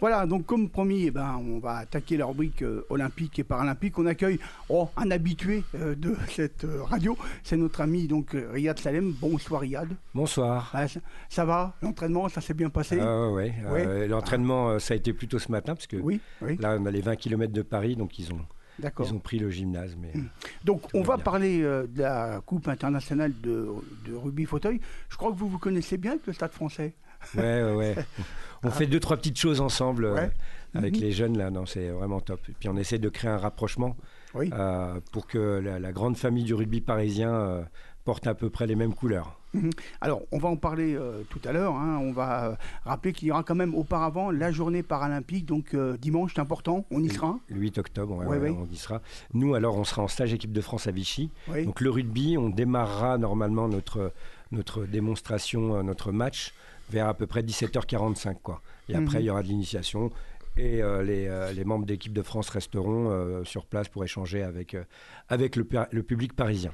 Voilà, donc comme promis, eh ben, on va attaquer la rubrique euh, olympique et paralympique. On accueille oh, un habitué euh, de cette euh, radio, c'est notre ami donc euh, Riyad Salem. Bonsoir Riyad. Bonsoir. Ah, ça, ça va, l'entraînement, ça s'est bien passé? euh, Oui, ouais. euh, l'entraînement, ah. ça a été plutôt ce matin, parce que oui, oui. là, on a les vingt kilomètres de Paris, donc ils ont, D'accord. ils ont pris le gymnase. Mais, mmh. Donc, on va, va parler euh, de la Coupe internationale de, de rugby fauteuil. Je crois que vous vous connaissez bien avec le Stade français. Ouais, ouais, ouais. On ah. fait deux, trois petites choses ensemble ouais. euh, avec mmh. les jeunes, là. Non, c'est vraiment top. Et puis, on essaie de créer un rapprochement oui. euh, pour que la, la grande famille du rugby parisien euh, porte à peu près les mêmes couleurs. Mmh. Alors, on va en parler euh, tout à l'heure. Hein. On va euh, rappeler qu'il y aura quand même auparavant la journée paralympique. Donc, euh, dimanche, c'est important. On y sera. Le huit octobre, ouais, ouais, ouais, ouais. on y sera. Nous, alors, on sera en stage équipe de France à Vichy. Oui. Donc, le rugby, on démarrera normalement notre, notre démonstration, notre match vers à peu près dix-sept heures quarante-cinq. Quoi. Et après, mmh. il y aura de l'initiation. Et euh, les, euh, les membres d'équipe de France resteront euh, sur place pour échanger avec, euh, avec le, le public parisien.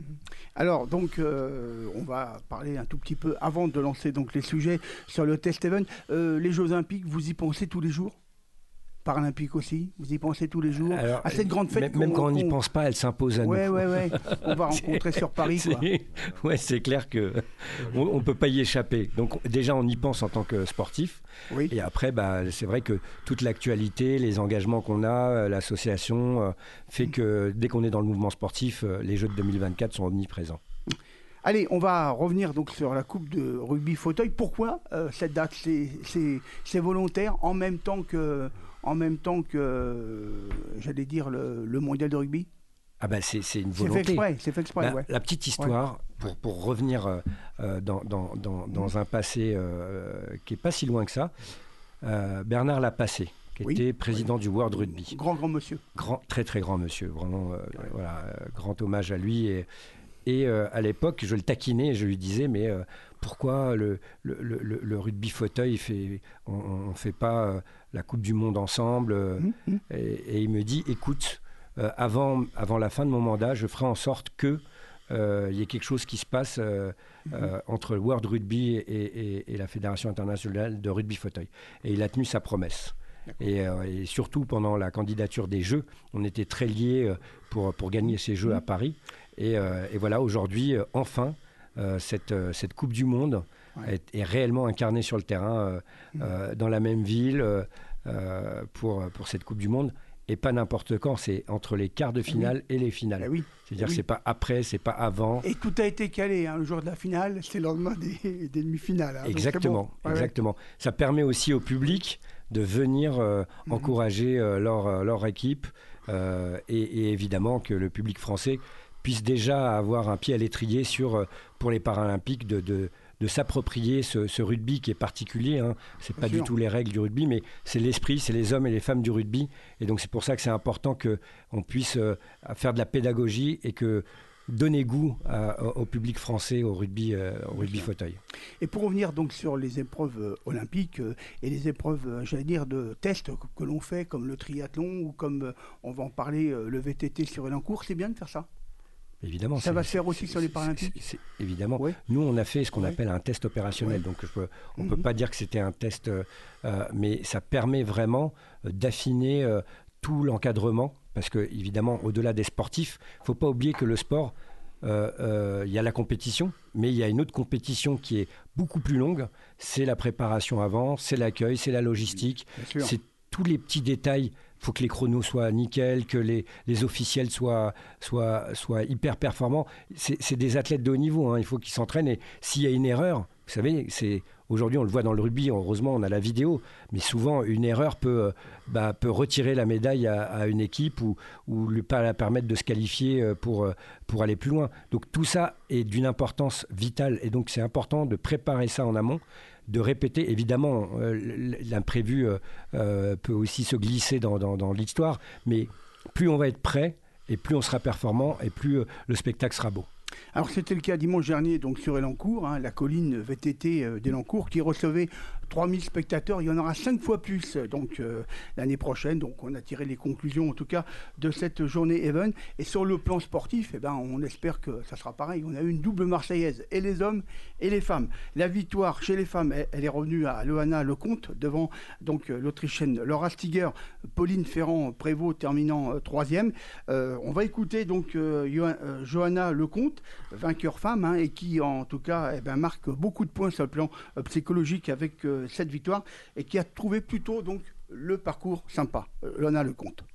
Alors, donc, euh, on va parler un tout petit peu, avant de lancer donc, les sujets sur le test event. Euh, les Jeux Olympiques, vous y pensez tous les jours? Paralympique aussi, vous y pensez tous les jours? Alors, à cette grande fête. Même, même quand on n'y pense pas, elle s'impose à ouais, nous. Ouais, ouais, ouais. On va rencontrer sur Paris. Quoi. Ouais, c'est clair que on ne peut pas y échapper. Donc déjà, on y pense en tant que sportif. Oui. Et après, bah, c'est vrai que toute l'actualité, les engagements qu'on a, l'association, euh, fait que dès qu'on est dans le mouvement sportif, euh, les Jeux de deux mille vingt-quatre sont omniprésents. Allez, on va revenir donc sur la Coupe de rugby fauteuil. Pourquoi euh, cette date? C'est, c'est, c'est volontaire en même temps que, en même temps que euh, j'allais dire, le, le mondial de rugby? Ah ben c'est, c'est une volonté. C'est fait exprès, c'est fait exprès, la, ouais. La petite histoire, ouais. pour, pour revenir euh, dans, dans, dans, dans mmh. un passé euh, qui n'est pas si loin que ça, euh, Bernard Lapassé, qui oui. était président oui. du World Rugby. Grand, grand monsieur. Grand, très, très grand monsieur. Vraiment, euh, ouais. voilà, grand hommage à lui. Et, Et euh, à l'époque, je le taquinais et je lui disais, mais euh, pourquoi le, le, le, le rugby fauteuil, fait, on ne fait pas euh, la Coupe du Monde ensemble euh, mmh. et, et il me dit, écoute, euh, avant, avant la fin de mon mandat, je ferai en sorte qu'il euh, y ait quelque chose qui se passe euh, mmh. euh, entre le World Rugby et, et, et la Fédération internationale de rugby fauteuil. Et il a tenu sa promesse. Et, euh, et surtout, pendant la candidature des Jeux, on était très liés euh, pour, pour gagner ces Jeux mmh. à Paris. Et, euh, et voilà, aujourd'hui, euh, enfin, euh, cette, euh, cette Coupe du Monde ouais. est, est réellement incarnée sur le terrain, euh, mmh. euh, dans la même ville, euh, euh, pour, pour cette Coupe du Monde. Et pas n'importe quand, c'est entre les quarts de finale oui. et les finales. Ah oui. C'est-à-dire oui. que c'est pas après, c'est pas avant. Et tout a été calé, hein. Le jour de la finale, c'est le lendemain des, des demi-finales. Hein. Exactement, bon. exactement. Ouais. Ça permet aussi au public de venir euh, mmh. encourager euh, leur, leur équipe euh, et, et évidemment que le public français puisse déjà avoir un pied à l'étrier sur, pour les Paralympiques, de, de, de s'approprier ce, ce rugby qui est particulier. Hein. Ce n'est pas sûr. Du tout les règles du rugby, mais c'est l'esprit, c'est les hommes et les femmes du rugby. Et donc c'est pour ça que c'est important qu'on puisse euh, faire de la pédagogie et que donner goût à, au public français au rugby, euh, au rugby fauteuil. Et pour revenir donc sur les épreuves euh, olympiques euh, et les épreuves, euh, j'allais dire, de tests que, que l'on fait, comme le triathlon ou comme, euh, on va en parler, euh, le V T T sur Elancourt, c'est bien de faire ça? Évidemment, ça va se faire aussi sur les Paralympiques. c'est, c'est, Évidemment. Ouais. Nous, on a fait ce qu'on ouais. appelle un test opérationnel. Ouais. Donc, je peux, on ne mmh. peut pas dire que c'était un test, euh, mais ça permet vraiment euh, d'affiner euh, tout l'encadrement. Parce que, évidemment, au-delà des sportifs, il ne faut pas oublier que le sport, il euh, euh, y a la compétition, mais il y a une autre compétition qui est beaucoup plus longue. C'est la préparation avant, c'est l'accueil, c'est la logistique, c'est tous les petits détails. Il faut que les chronos soient nickel, que les, les officiels soient, soient, soient hyper performants. C'est, c'est des athlètes de haut niveau, hein. Il faut qu'ils s'entraînent. Et s'il y a une erreur, vous savez, c'est, aujourd'hui on le voit dans le rugby, heureusement on a la vidéo, mais souvent une erreur peut, bah, peut retirer la médaille à, à une équipe ou, ou lui pas la permettre de se qualifier pour, pour aller plus loin. Donc tout ça est d'une importance vitale et donc c'est important de préparer ça en amont, de répéter. Évidemment, euh, l'imprévu euh, euh, peut aussi se glisser dans, dans, dans l'histoire, mais plus on va être prêt et plus on sera performant et plus euh, le spectacle sera beau. Alors c'était le cas dimanche dernier donc sur Elancourt, hein, la colline V T T euh, d'Elancourt qui recevait trois mille spectateurs, il y en aura cinq fois plus donc, euh, l'année prochaine. Donc on a tiré les conclusions en tout cas de cette journée Even. Et sur le plan sportif, eh ben, on espère que ça sera pareil. On a eu une double marseillaise, et les hommes et les femmes. La victoire chez les femmes, elle, elle est revenue à Loana Lecomte devant donc, l'Autrichienne Laura Stiger, Pauline Ferrand-Prévot terminant euh, troisième. Euh, on va écouter donc euh, euh, Johanna Lecomte, vainqueur femme, hein, et qui en tout cas eh ben, marque beaucoup de points sur le plan euh, psychologique avec euh, cette victoire, et qui a trouvé plutôt donc, le parcours sympa. Euh, Johanna Lecomte.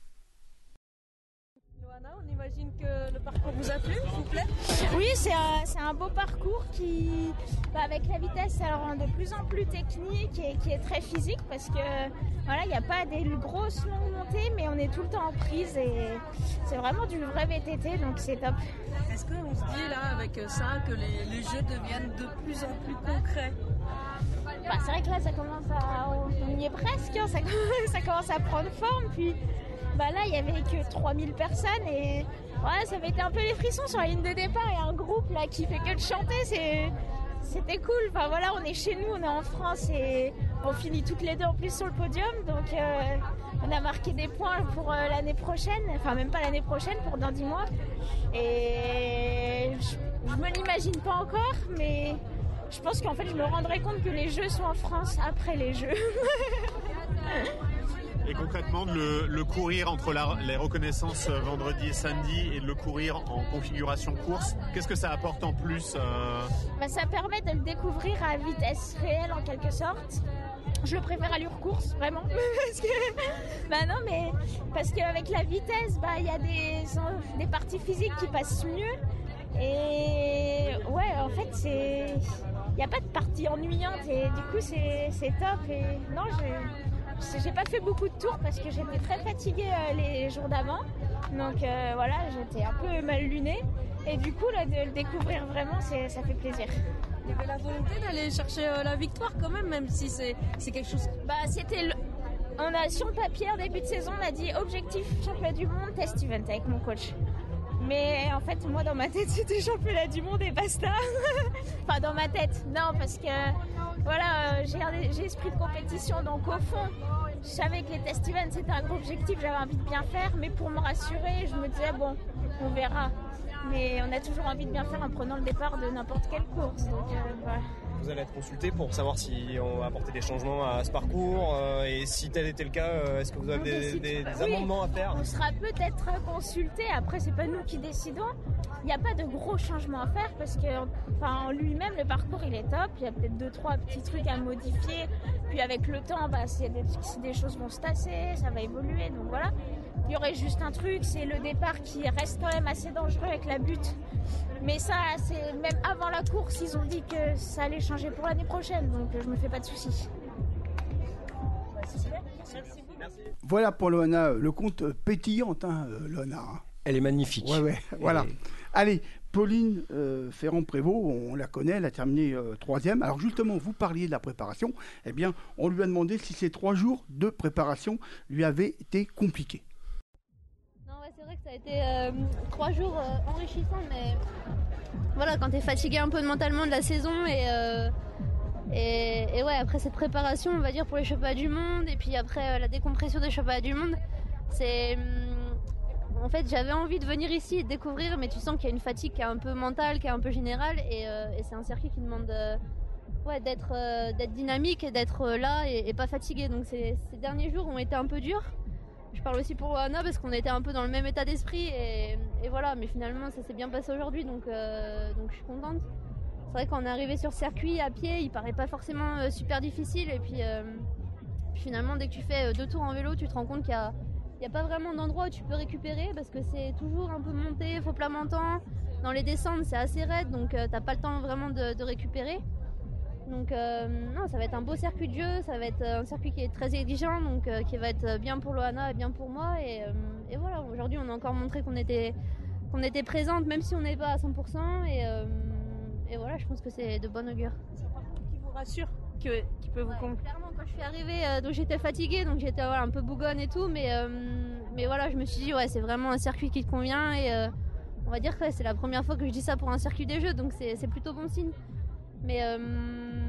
On imagine que le parcours vous a plu, s'il vous plaît? Oui, c'est un, c'est un beau parcours qui, bah avec la vitesse, ça le rend de plus en plus technique et qui est très physique parce que voilà, il n'y a pas des grosses longues montées, mais on est tout le temps en prise et c'est vraiment du vrai V T T, donc c'est top. Est-ce qu'on se dit là avec ça que les, les jeux deviennent de plus en plus concrets? Bah, c'est vrai que là, ça commence à, on y est presque, hein, ça, ça commence à prendre forme, puis. Bah là, il n'y avait que trois mille personnes et ouais, ça mettait un peu les frissons sur la ligne de départ. Il y a un groupe là qui fait que de chanter, c'est... c'était cool. Enfin voilà, on est chez nous, on est en France et on finit toutes les deux en plus sur le podium. Donc euh, on a marqué des points pour euh, l'année prochaine, enfin même pas l'année prochaine, pour dans dix mois. Et je, je me l'imagine pas encore, mais je pense qu'en fait je me rendrai compte que les Jeux sont en France après les Jeux. Et concrètement, le, le courir entre la, les reconnaissances vendredi et samedi et de le courir en configuration course, qu'est-ce que ça apporte en plus euh... bah, ça permet de le découvrir à vitesse réelle en quelque sorte. Je le préfère allure course, vraiment. parce que, bah non, mais parce qu'avec la vitesse, bah il y a des, des parties physiques qui passent mieux. Et ouais, en fait, c'est, il n'y a pas de partie ennuyante et du coup, c'est, c'est top. Et non, j'ai J'ai pas fait beaucoup de tours parce que j'étais très fatiguée euh, les jours d'avant. Donc euh, voilà, j'étais un peu mal lunée. Et du coup, là, de le découvrir vraiment, c'est, ça fait plaisir. Il y avait la volonté d'aller chercher euh, la victoire quand même, même si c'est, c'est quelque chose... Bah, c'était... Le... On a, sur le papier, en début de saison, on a dit objectif championnat du monde, test event avec mon coach. Mais en fait, moi, dans ma tête, c'était championnat du monde et basta. Enfin, dans ma tête, non, parce que voilà, j'ai, j'ai esprit de compétition, donc au fond, je savais que les test events, c'était un gros objectif, j'avais envie de bien faire, mais pour me rassurer, je me disais, bon, on verra. Mais on a toujours envie de bien faire en prenant le départ de n'importe quelle course, donc euh, voilà. Vous allez être consulté pour savoir si on va apporter des changements à ce parcours euh, et si tel était le cas, euh, est-ce que vous avez des, des, des oui, amendements à faire? On sera peut-être consulté, après c'est pas nous qui décidons. Il n'y a pas de gros changements à faire parce que enfin, en lui-même le parcours il est top, il y a peut-être deux trois petits trucs à modifier, puis avec le temps bah, si, des, si des choses vont se tasser, ça va évoluer, donc voilà. Il y aurait juste un truc, c'est le départ qui reste quand même assez dangereux avec la butte. Mais ça, c'est même avant la course, ils ont dit que ça allait changer pour l'année prochaine, donc je me fais pas de soucis. Merci. Merci. Voilà pour Loana Lecomte, pétillante, hein, Loana. Elle est magnifique. Ouais, ouais, voilà. Et... Allez, Pauline euh, Ferrand-Prévot, on la connaît, elle a terminé euh, troisième. Alors justement, vous parliez de la préparation. Eh bien, on lui a demandé si ces trois jours de préparation lui avaient été compliqués. C'est vrai que ça a été euh, trois jours euh, enrichissants, mais voilà, quand t'es fatigué un peu mentalement de la saison et, euh, et, et ouais, après cette préparation, on va dire, pour les championnats du monde et puis après euh, la décompression des championnats du monde, c'est... Hum, en fait, j'avais envie de venir ici et de découvrir, mais tu sens qu'il y a une fatigue qui est un peu mentale, qui est un peu générale et, euh, et c'est un circuit qui demande euh, ouais, d'être, euh, d'être dynamique et d'être là et, et pas fatigué. Donc c'est, ces derniers jours ont été un peu durs. Je parle aussi pour Loana parce qu'on était un peu dans le même état d'esprit et, et voilà, mais finalement ça s'est bien passé aujourd'hui, donc, euh, donc je suis contente. C'est vrai qu'on est arrivé sur circuit à pied, il paraît pas forcément euh, super difficile et puis, euh, puis finalement dès que tu fais deux tours en vélo, tu te rends compte qu'il y a, il y a pas vraiment d'endroit où tu peux récupérer parce que c'est toujours un peu monté, faux plat mentant. Dans les descentes c'est assez raide, donc euh, t'as pas le temps vraiment de, de récupérer. Donc euh, non, ça va être un beau circuit de jeu, ça va être un circuit qui est très exigeant, donc euh, qui va être bien pour Loana et bien pour moi. Et, euh, et voilà, aujourd'hui on a encore montré qu'on était, qu'on était présente, même si on n'est pas à cent pour cent. Et, euh, et voilà, je pense que c'est de bon augure. C'est un parcours qui vous rassure, que, qui peut vous ouais, convaincre. Clairement, quand je suis arrivée, euh, donc j'étais fatiguée, donc j'étais voilà, un peu bougonne et tout, mais, euh, mais voilà, je me suis dit ouais, c'est vraiment un circuit qui te convient et euh, on va dire que ouais, c'est la première fois que je dis ça pour un circuit des Jeux, donc c'est, c'est plutôt bon signe. Mais, euh,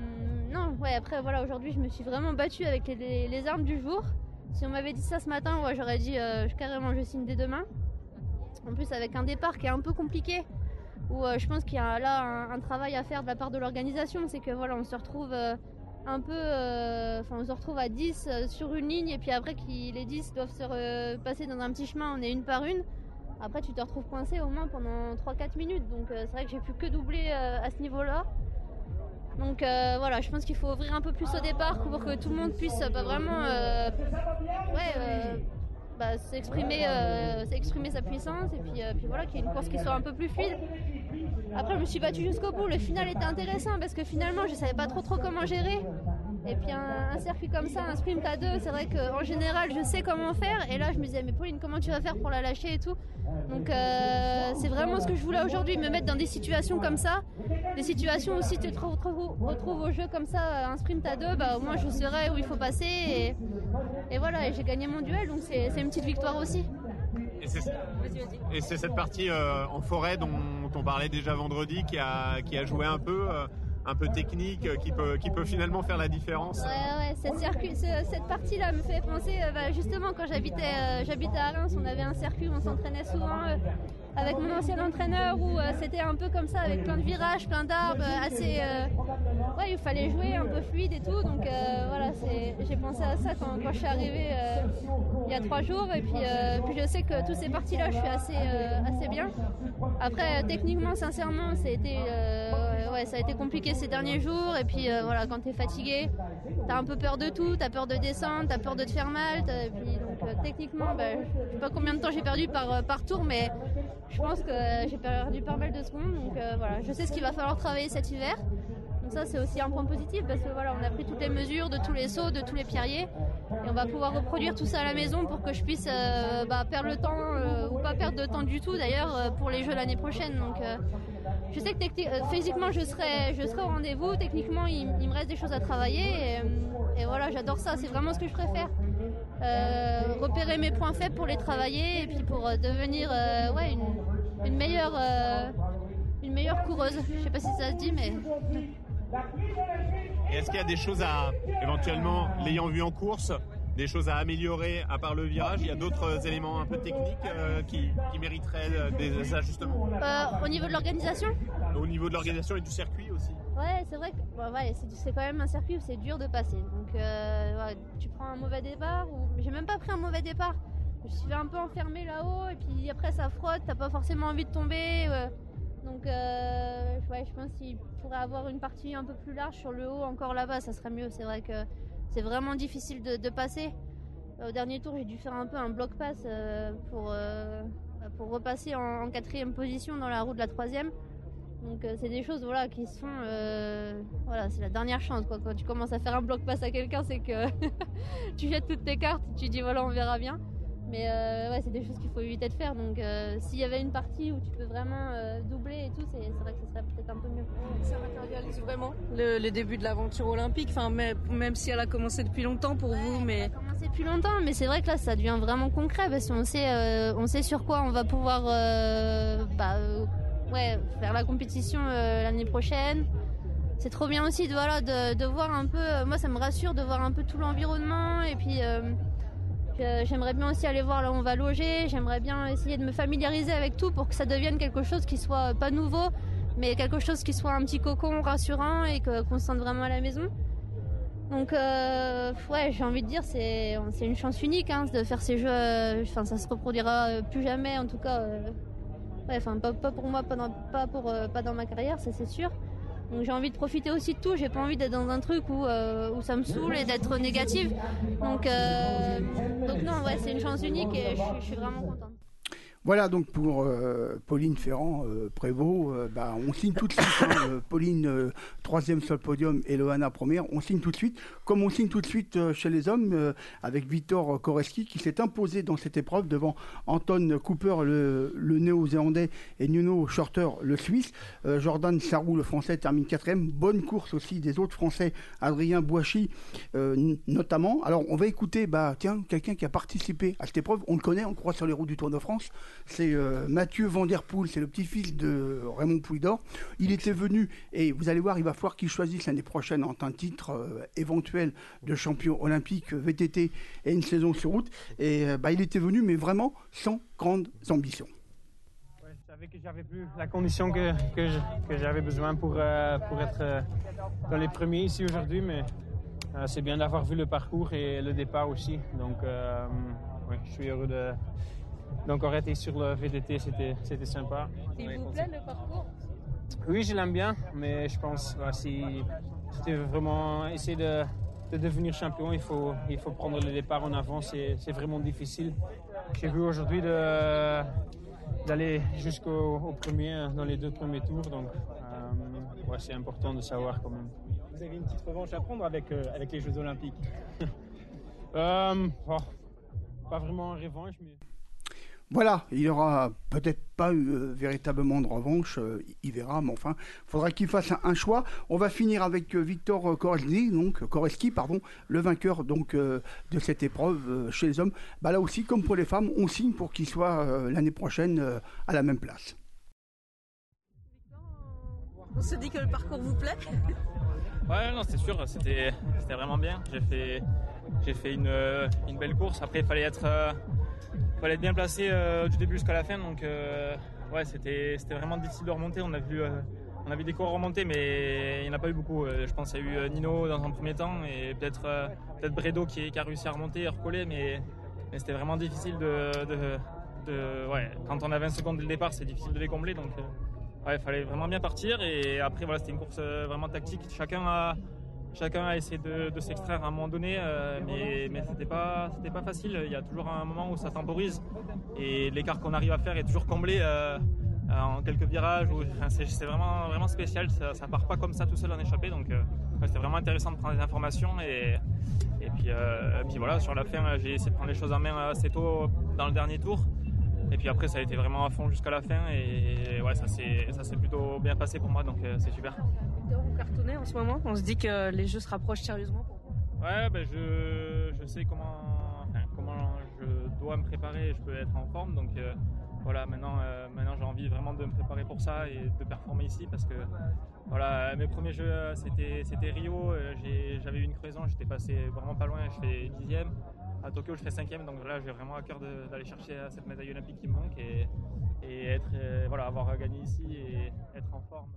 non, ouais, après, voilà, aujourd'hui, je me suis vraiment battue avec les, les, les armes du jour. Si on m'avait dit ça ce matin, ouais, j'aurais dit euh, carrément, je signe dès demain. En plus, avec un départ qui est un peu compliqué, où euh, je pense qu'il y a là un, un travail à faire de la part de l'organisation. C'est que voilà, on se retrouve euh, un peu, enfin, euh, on se retrouve à dix euh, sur une ligne, et puis après, qui, les dix doivent se euh, passer dans un petit chemin, on est une par une. Après, tu te retrouves coincé au moins pendant trois quatre minutes. Donc, euh, c'est vrai que j'ai pu que doubler euh, à ce niveau-là. Donc euh, voilà, je pense qu'il faut ouvrir un peu plus au départ pour que tout le monde puisse euh, bah, vraiment euh, ouais, euh, bah, s'exprimer, euh, s'exprimer sa puissance, et puis, euh, puis voilà, qu'il y ait une course qui soit un peu plus fluide. Après, je me suis battue jusqu'au bout. Le final était intéressant parce que finalement, je savais pas trop trop comment gérer. Et puis un, un circuit comme ça, un sprint à deux, c'est vrai qu'en général, je sais comment faire. Et là, je me disais, mais Pauline, comment tu vas faire pour la lâcher et tout. Donc euh, c'est vraiment ce que je voulais aujourd'hui, me mettre dans des situations comme ça. Des situations où si tu te retrouves, retrouves au jeu comme ça, un sprint à deux, bah, au moins je saurais où il faut passer. Et, et voilà, et j'ai gagné mon duel, donc c'est, c'est une petite victoire aussi. Et c'est, et c'est cette partie euh, en forêt dont on parlait déjà vendredi qui a, qui a joué un peu... Euh... un peu technique euh, qui peut qui peut finalement faire la différence. Ouais ouais, cette circuit, cette partie là me fait penser euh, bah, justement quand j'habitais euh, j'habitais à Reims, on avait un circuit où on s'entraînait souvent euh, avec mon ancien entraîneur, où euh, c'était un peu comme ça, avec plein de virages, plein d'arbres, euh, assez euh, ouais, il fallait jouer un peu fluide et tout, donc euh, voilà, c'est, j'ai pensé à ça quand, quand je suis arrivée euh, il y a trois jours, et puis, euh, puis je sais que toutes ces parties là je suis assez euh, assez bien. Après euh, techniquement, sincèrement, ça a été euh, ouais, ça a été compliqué ces derniers jours, et puis euh, voilà, quand t'es fatigué, t'as un peu peur de tout, t'as peur de descendre, t'as peur de te faire mal, et puis donc euh, techniquement, bah, je sais pas combien de temps j'ai perdu par, par tour, mais je pense que euh, j'ai perdu pas mal de secondes, donc euh, voilà, je sais ce qu'il va falloir travailler cet hiver. Donc ça, c'est aussi un point positif, parce que voilà, on a pris toutes les mesures de tous les sauts, de tous les pierriers, et on va pouvoir reproduire tout ça à la maison pour que je puisse euh, bah, perdre le temps, euh, ou pas perdre de temps du tout d'ailleurs, euh, pour les Jeux l'année prochaine. Donc euh, je sais que techni- euh, physiquement je serai, je serai au rendez-vous, techniquement il, il me reste des choses à travailler, et, et voilà, j'adore ça, c'est vraiment ce que je préfère. Euh, repérer mes points faibles pour les travailler, et puis pour euh, devenir euh, ouais, une, une, meilleure, euh, une meilleure coureuse. Je sais pas si ça se dit, mais... Et est-ce qu'il y a des choses à, éventuellement, l'ayant vu en course, des choses à améliorer à part le virage? Il y a d'autres éléments un peu techniques euh, qui, qui mériteraient euh, des ajustements euh, Au niveau de l'organisation? Au niveau de l'organisation et du circuit aussi. Ouais, c'est vrai que bon, ouais, c'est, c'est quand même un circuit où c'est dur de passer. Donc euh, ouais, tu prends un mauvais départ, ou j'ai même pas pris un mauvais départ. Je suis un peu enfermée là-haut, et puis après ça frotte, t'as pas forcément envie de tomber. Euh, donc euh, ouais, je pense qu'il pourrait avoir une partie un peu plus large sur le haut, encore là-bas, ça serait mieux. C'est vrai que c'est vraiment difficile de, de passer. Au dernier tour, j'ai dû faire un peu un bloc pass euh, pour, euh, pour repasser en, en quatrième position dans la roue de la troisième. Donc euh, c'est des choses voilà, qui se font, euh, voilà, c'est la dernière chance quoi. Quand tu commences à faire un bloc pass à quelqu'un, c'est que tu jettes toutes tes cartes et tu dis voilà, on verra bien. Mais euh, ouais, c'est des choses qu'il faut éviter de faire. Donc euh, s'il y avait une partie où tu peux vraiment euh, doubler et tout, c'est, c'est vrai que ce serait peut-être un peu mieux. Ça matérialise vraiment le, le début de l'aventure olympique, enfin, même, même si elle a commencé depuis longtemps pour ouais, vous. Mais... Elle a commencé depuis longtemps, mais c'est vrai que là ça devient vraiment concret, parce qu'on sait, euh, on sait sur quoi on va pouvoir euh, bah, euh, ouais, faire la compétition euh, l'année prochaine. C'est trop bien aussi de, voilà, de, de voir un peu, euh, moi ça me rassure de voir un peu tout l'environnement, et puis... Euh, j'aimerais bien aussi aller voir là où on va loger, j'aimerais bien essayer de me familiariser avec tout pour que ça devienne quelque chose qui soit pas nouveau, mais quelque chose qui soit un petit cocon rassurant, et que, qu'on se sente vraiment à la maison. Donc euh, ouais, j'ai envie de dire, c'est, c'est une chance unique hein, de faire ces jeux, enfin ça se reproduira plus jamais en tout cas, euh, ouais, enfin pas, pas pour moi, pas dans, pas, pour, euh, pas dans ma carrière, ça c'est sûr. Donc j'ai envie de profiter aussi de tout, j'ai pas envie d'être dans un truc où, euh, où ça me saoule et d'être négative. Donc, euh, donc non, ouais, c'est une chance unique, et je, je suis vraiment contente. Voilà donc pour euh, Pauline Ferrand-Prévot, euh, bah, on signe tout de suite, hein, euh, Pauline euh, troisième sur le podium et Loana première, on signe tout de suite, comme on signe tout de suite euh, chez les hommes, euh, avec Victor Koreski qui s'est imposé dans cette épreuve devant Anton Cooper le, le néo-zélandais et Nuno Shorter le suisse. euh, Jordan Sarrou le français termine quatrième, bonne course aussi des autres français, Adrien Bouachi euh, n- notamment. Alors on va écouter bah, tiens, quelqu'un qui a participé à cette épreuve, on le connaît, on le croit sur les routes du Tour de France, c'est euh, Mathieu Van Der Poel, c'est le petit-fils de Raymond Poulidor. Il était venu, et vous allez voir, il va falloir qu'il choisisse l'année prochaine entre un titre euh, éventuel de champion olympique V T T et une saison sur route. Et euh, bah, il était venu, mais vraiment sans grandes ambitions. Ouais, je savais que j'avais plus la condition que, que, je, que j'avais besoin pour, euh, pour être euh, dans les premiers ici aujourd'hui, mais euh, c'est bien d'avoir vu le parcours et le départ aussi. Donc, euh, ouais, je suis heureux de d'encore être sur le V T T, c'était, c'était sympa. Il vous plaît le parcours? Oui, je l'aime bien, mais je pense que si c'était vraiment essayer de, de devenir champion, il faut, il faut prendre le départ en avant, c'est, c'est vraiment difficile. J'ai vu aujourd'hui de, d'aller jusqu'au au premier, dans les deux premiers tours, donc euh, ouais, c'est important de savoir quand même. Vous avez une petite revanche à prendre avec, euh, avec les Jeux Olympiques? euh, oh, Pas vraiment en revanche, mais... Voilà, il n'y aura peut-être pas eu euh, véritablement de revanche, euh, il verra, mais enfin, il faudra qu'il fasse un, un choix. On va finir avec euh, Victor Koreski, donc Koreski, pardon, le vainqueur donc euh, de cette épreuve euh, chez les hommes. Bah, là aussi, comme pour les femmes, on signe pour qu'il soit euh, l'année prochaine euh, à la même place. On se dit que le parcours vous plaît? Ouais, non, c'est sûr, c'était, c'était vraiment bien. J'ai fait, j'ai fait une, une belle course. Après, il fallait être... Euh, Il fallait être bien placé euh, du début jusqu'à la fin, donc euh, ouais, c'était, c'était vraiment difficile de remonter. On a vu, euh, on a vu des coureurs remonter, mais il n'y en a pas eu beaucoup. Euh, je pense qu'il y a eu euh, Nino dans un premier temps et peut-être, euh, peut-être Bredo qui, qui a réussi à remonter et à recoller, mais, mais c'était vraiment difficile de, de, de ouais, quand on a vingt secondes dès le départ, c'est difficile de les combler, donc euh, ouais, il fallait vraiment bien partir. Et après, voilà, c'était une course euh, vraiment tactique. Chacun a Chacun a essayé de, de s'extraire à un moment donné, euh, mais, mais c'était pas, c'était pas facile. Il y a toujours un moment où ça temporise et l'écart qu'on arrive à faire est toujours comblé euh, en quelques virages. Où, enfin, c'est, c'est vraiment, vraiment spécial. Ça, ça part pas comme ça tout seul en échappée. Donc, euh, ouais, c'était vraiment intéressant de prendre des informations. Et, et, puis, euh, et puis voilà, sur la fin, j'ai essayé de prendre les choses en main assez tôt dans le dernier tour. Et puis après, ça a été vraiment à fond jusqu'à la fin. Et ouais, ça s'est, ça s'est plutôt bien passé pour moi. Donc, euh, c'est super. Vous cartonnez en ce moment? On se dit que les jeux se rapprochent sérieusement pour vous? Ouais, ben je, je sais comment, enfin, comment je dois me préparer, je peux être en forme. Donc euh, voilà, maintenant, euh, maintenant j'ai envie vraiment de me préparer pour ça et de performer ici parce que voilà, mes premiers jeux c'était, c'était Rio, j'ai, j'avais eu une crevaison, j'étais passé vraiment pas loin, je fais dixième. À Tokyo, je fais cinquième, donc là j'ai vraiment à cœur de, d'aller chercher cette médaille olympique qui me manque et, et être, euh, voilà, avoir gagné ici et être en forme.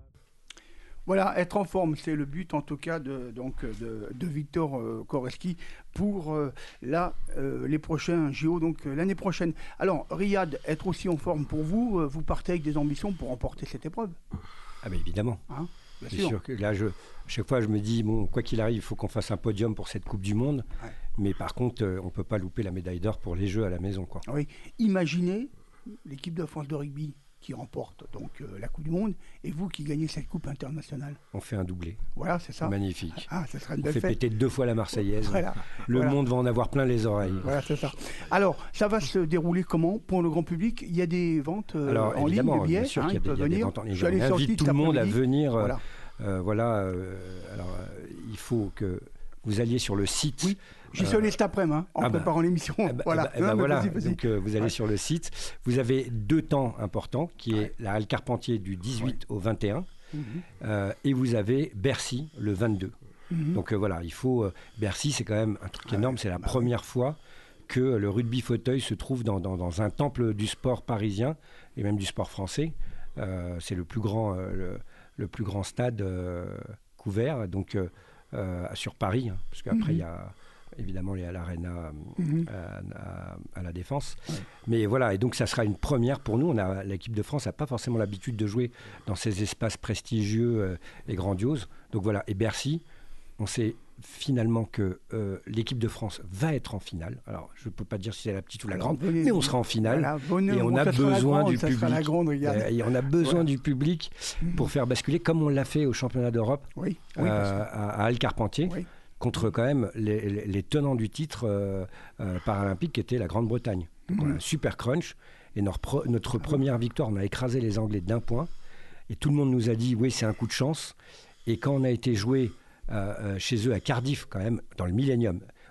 Voilà, être en forme, c'est le but en tout cas de, donc, de, de Victor euh, Koreski pour euh, là, euh, les prochains J O, donc euh, l'année prochaine. Alors, Riyad, être aussi en forme pour vous, euh, vous partez avec des ambitions pour remporter cette épreuve? Ah ben évidemment. Hein, bien c'est sûr. sûr que là, je, chaque fois, je me dis, bon, quoi qu'il arrive, il faut qu'on fasse un podium pour cette Coupe du Monde. Ouais. Mais par contre, euh, on ne peut pas louper la médaille d'or pour les Jeux à la maison, quoi. Oui. Imaginez l'équipe de France de rugby qui remporte donc euh, la Coupe du Monde, et vous qui gagnez cette Coupe internationale. On fait un doublé. Voilà, c'est ça. Magnifique. Ah, ça serait une On belle fait fête. péter deux fois la Marseillaise. Voilà. Le Voilà. monde va en avoir plein les oreilles. Voilà, c'est ça. Alors, ça va se dérouler comment pour le grand public? Il y a des ventes euh, Alors, en évidemment, ligne, des billets, bien sûr hein, qu'il y a des, ils peuvent il y a des venir. ventes en ligne. Je suis allé On sur le invite site tout le monde à cet venir. Voilà. Euh, voilà euh, alors, euh, il faut que vous alliez sur le site. Oui, j'y suis allé cet après-midi, hein, en ah préparant bah, l'émission. Eh bah, voilà. Eh bah, non, voilà. Vas-y, vas-y. Donc, euh, vous allez ouais. sur le site. Vous avez deux temps importants, qui est la Halle Carpentier du dix-huit ouais. au vingt et un. Mm-hmm. Euh, et vous avez Bercy le vingt-deux. Mm-hmm. Donc euh, voilà, il faut... Euh, Bercy, c'est quand même un truc ah énorme. Ouais. C'est la bah, première ouais. fois que le rugby fauteuil se trouve dans, dans, dans un temple du sport parisien, et même du sport français. Euh, c'est le plus grand, euh, le, le plus grand stade euh, couvert. Donc... Euh, Euh, sur Paris, hein, parce qu'après il mm-hmm. y a évidemment les à l'Arena mm-hmm. à, à, à la Défense. Ouais. Mais voilà, et donc ça sera une première pour nous. On a, l'équipe de France n'a pas forcément l'habitude de jouer dans ces espaces prestigieux euh, et grandioses. Donc voilà, et Bercy, on sait finalement que euh, l'équipe de France va être en finale. Alors, je ne peux pas dire si c'est la petite ou la grande, mais on sera en finale. Voilà, bonheur, et on a besoin du public. Grande, euh, et on a besoin ouais. du public pour faire basculer, comme on l'a fait au championnat d'Europe, oui, oui, euh, à, à Halle Carpentier, oui. contre quand même les, les, les tenants du titre euh, euh, paralympique qui était la Grande-Bretagne. Donc mmh. on a un super crunch. Et notre, notre première victoire, on a écrasé les Anglais d'un point. Et tout le monde nous a dit, oui, c'est un coup de chance. Et quand on a été joué Euh, euh, chez eux à Cardiff quand même, dans le Millennium.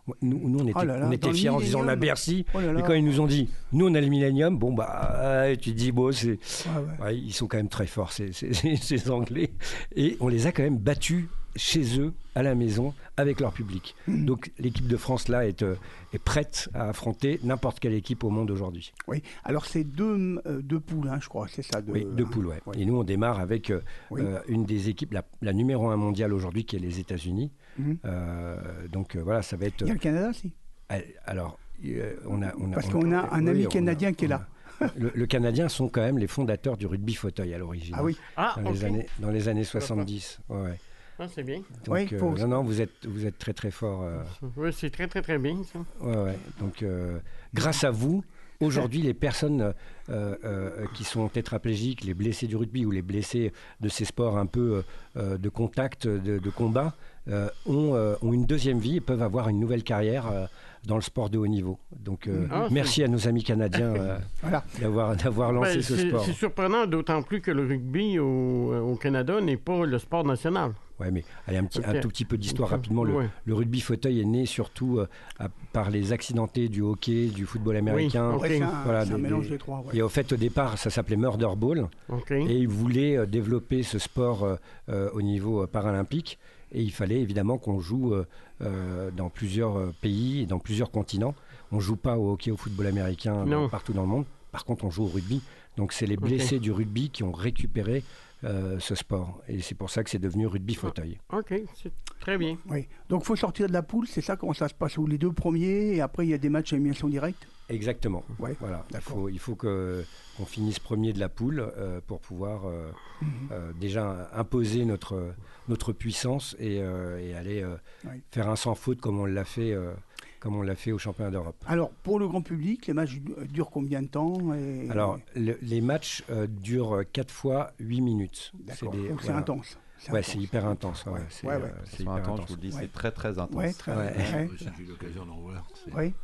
Nous, nous on était, Oh là là, on était dans le fiers en disant on a Millennium. Bercy. Oh là là. Et quand ils nous ont dit, nous on a le Millennium, bon bah, ouais, tu te dis, bon, c'est, Ah ouais. ouais, ils sont quand même très forts, ces, ces, ces- ces Anglais. Et on les a quand même battus chez eux, à la maison, avec leur public. Mmh. Donc l'équipe de France là est, euh, est prête à affronter n'importe quelle équipe au monde aujourd'hui. Oui, alors c'est deux, euh, deux poules, hein, je crois, c'est ça. De, Oui, deux poules, ouais. Et nous, on démarre avec euh, Oui. euh, une des équipes, la, la numéro un mondiale aujourd'hui, qui est les États-Unis. Mhm. Euh, donc euh, voilà, ça va être. Il y a le Canada, si. Alors, euh, on a, on a, Parce on qu'on a un oui, ami on a- canadien qui est on a- là. Le, le Canadien sont quand même les fondateurs du rugby fauteuil à l'origine. Ah oui. Ah, dans, les ok. années, dans les années soixante-dix. Ouais, ouais. Ah, c'est bien. Donc, Oui, euh, faut- non, non, vous êtes, vous êtes très très fort. euh, Oui, c'est très, très, très bien, ça. Ouais, ouais. Donc, euh, grâce à vous, aujourd'hui, les personnes euh, euh, qui sont tétraplégiques, les blessés du rugby ou les blessés de ces sports un peu euh, de contact, de, de combat, euh, ont, euh, ont une deuxième vie et peuvent avoir une nouvelle carrière euh, dans le sport de haut niveau. Donc, euh, Ah, merci c'est- à nos amis canadiens euh, Voilà. d'avoir, d'avoir lancé Ben, ce c'est, sport. c'est surprenant, d'autant plus que le rugby au, au Canada n'est pas le sport national. Ouais, mais allez, un, petit, Ok. un tout petit peu d'histoire rapidement. Le, Ouais. le rugby fauteuil est né surtout euh, à- par les accidentés du hockey, du football américain. ok. Ouais, c'est un, Voilà, c'est un des- mélange des- des trois. ouais. Et au fait, au départ, ça s'appelait Murder Ball. OK. Et ils voulaient euh, développer ce sport euh, euh, au niveau euh, paralympique. Et il fallait évidemment qu'on joue euh, euh, dans plusieurs euh, pays et dans plusieurs continents. On ne joue pas au hockey, au football américain Non. euh, partout dans le monde. Par contre, on joue au rugby. Donc, c'est les blessés du rugby qui ont récupéré euh, ce sport. Et c'est pour ça que c'est devenu rugby fauteuil. OK, c'est très bien. Oui. Donc il faut sortir de la poule, c'est ça comment ça se passe? Ou les deux premiers et après il y a des matchs à élimination directe? Exactement. Ouais, Voilà. Il d'accord. faut, il faut que, qu'on finisse premier de la poule euh, pour pouvoir euh, Mhm. euh, déjà imposer notre, notre puissance et, euh, et aller euh, Oui. faire un sans faute comme on l'a fait, euh, comme on l'a fait au championnat d'Europe. Alors pour le grand public, les matchs du- durent combien de temps et... Alors, le- les matchs euh, durent quatre fois huit minutes. D'accord, des- donc c'est voilà. intense. C'est Ouais, intense. c'est hyper intense. Ouais, Ouais, c'est, ouais, euh, ouais. c'est C'est hyper intense, intense. je vous le dis, Ouais. c'est très très intense. Ouais, très, Ouais. ouais. Aussi, j'ai eu l'occasion d'en voir. c'est- Oui.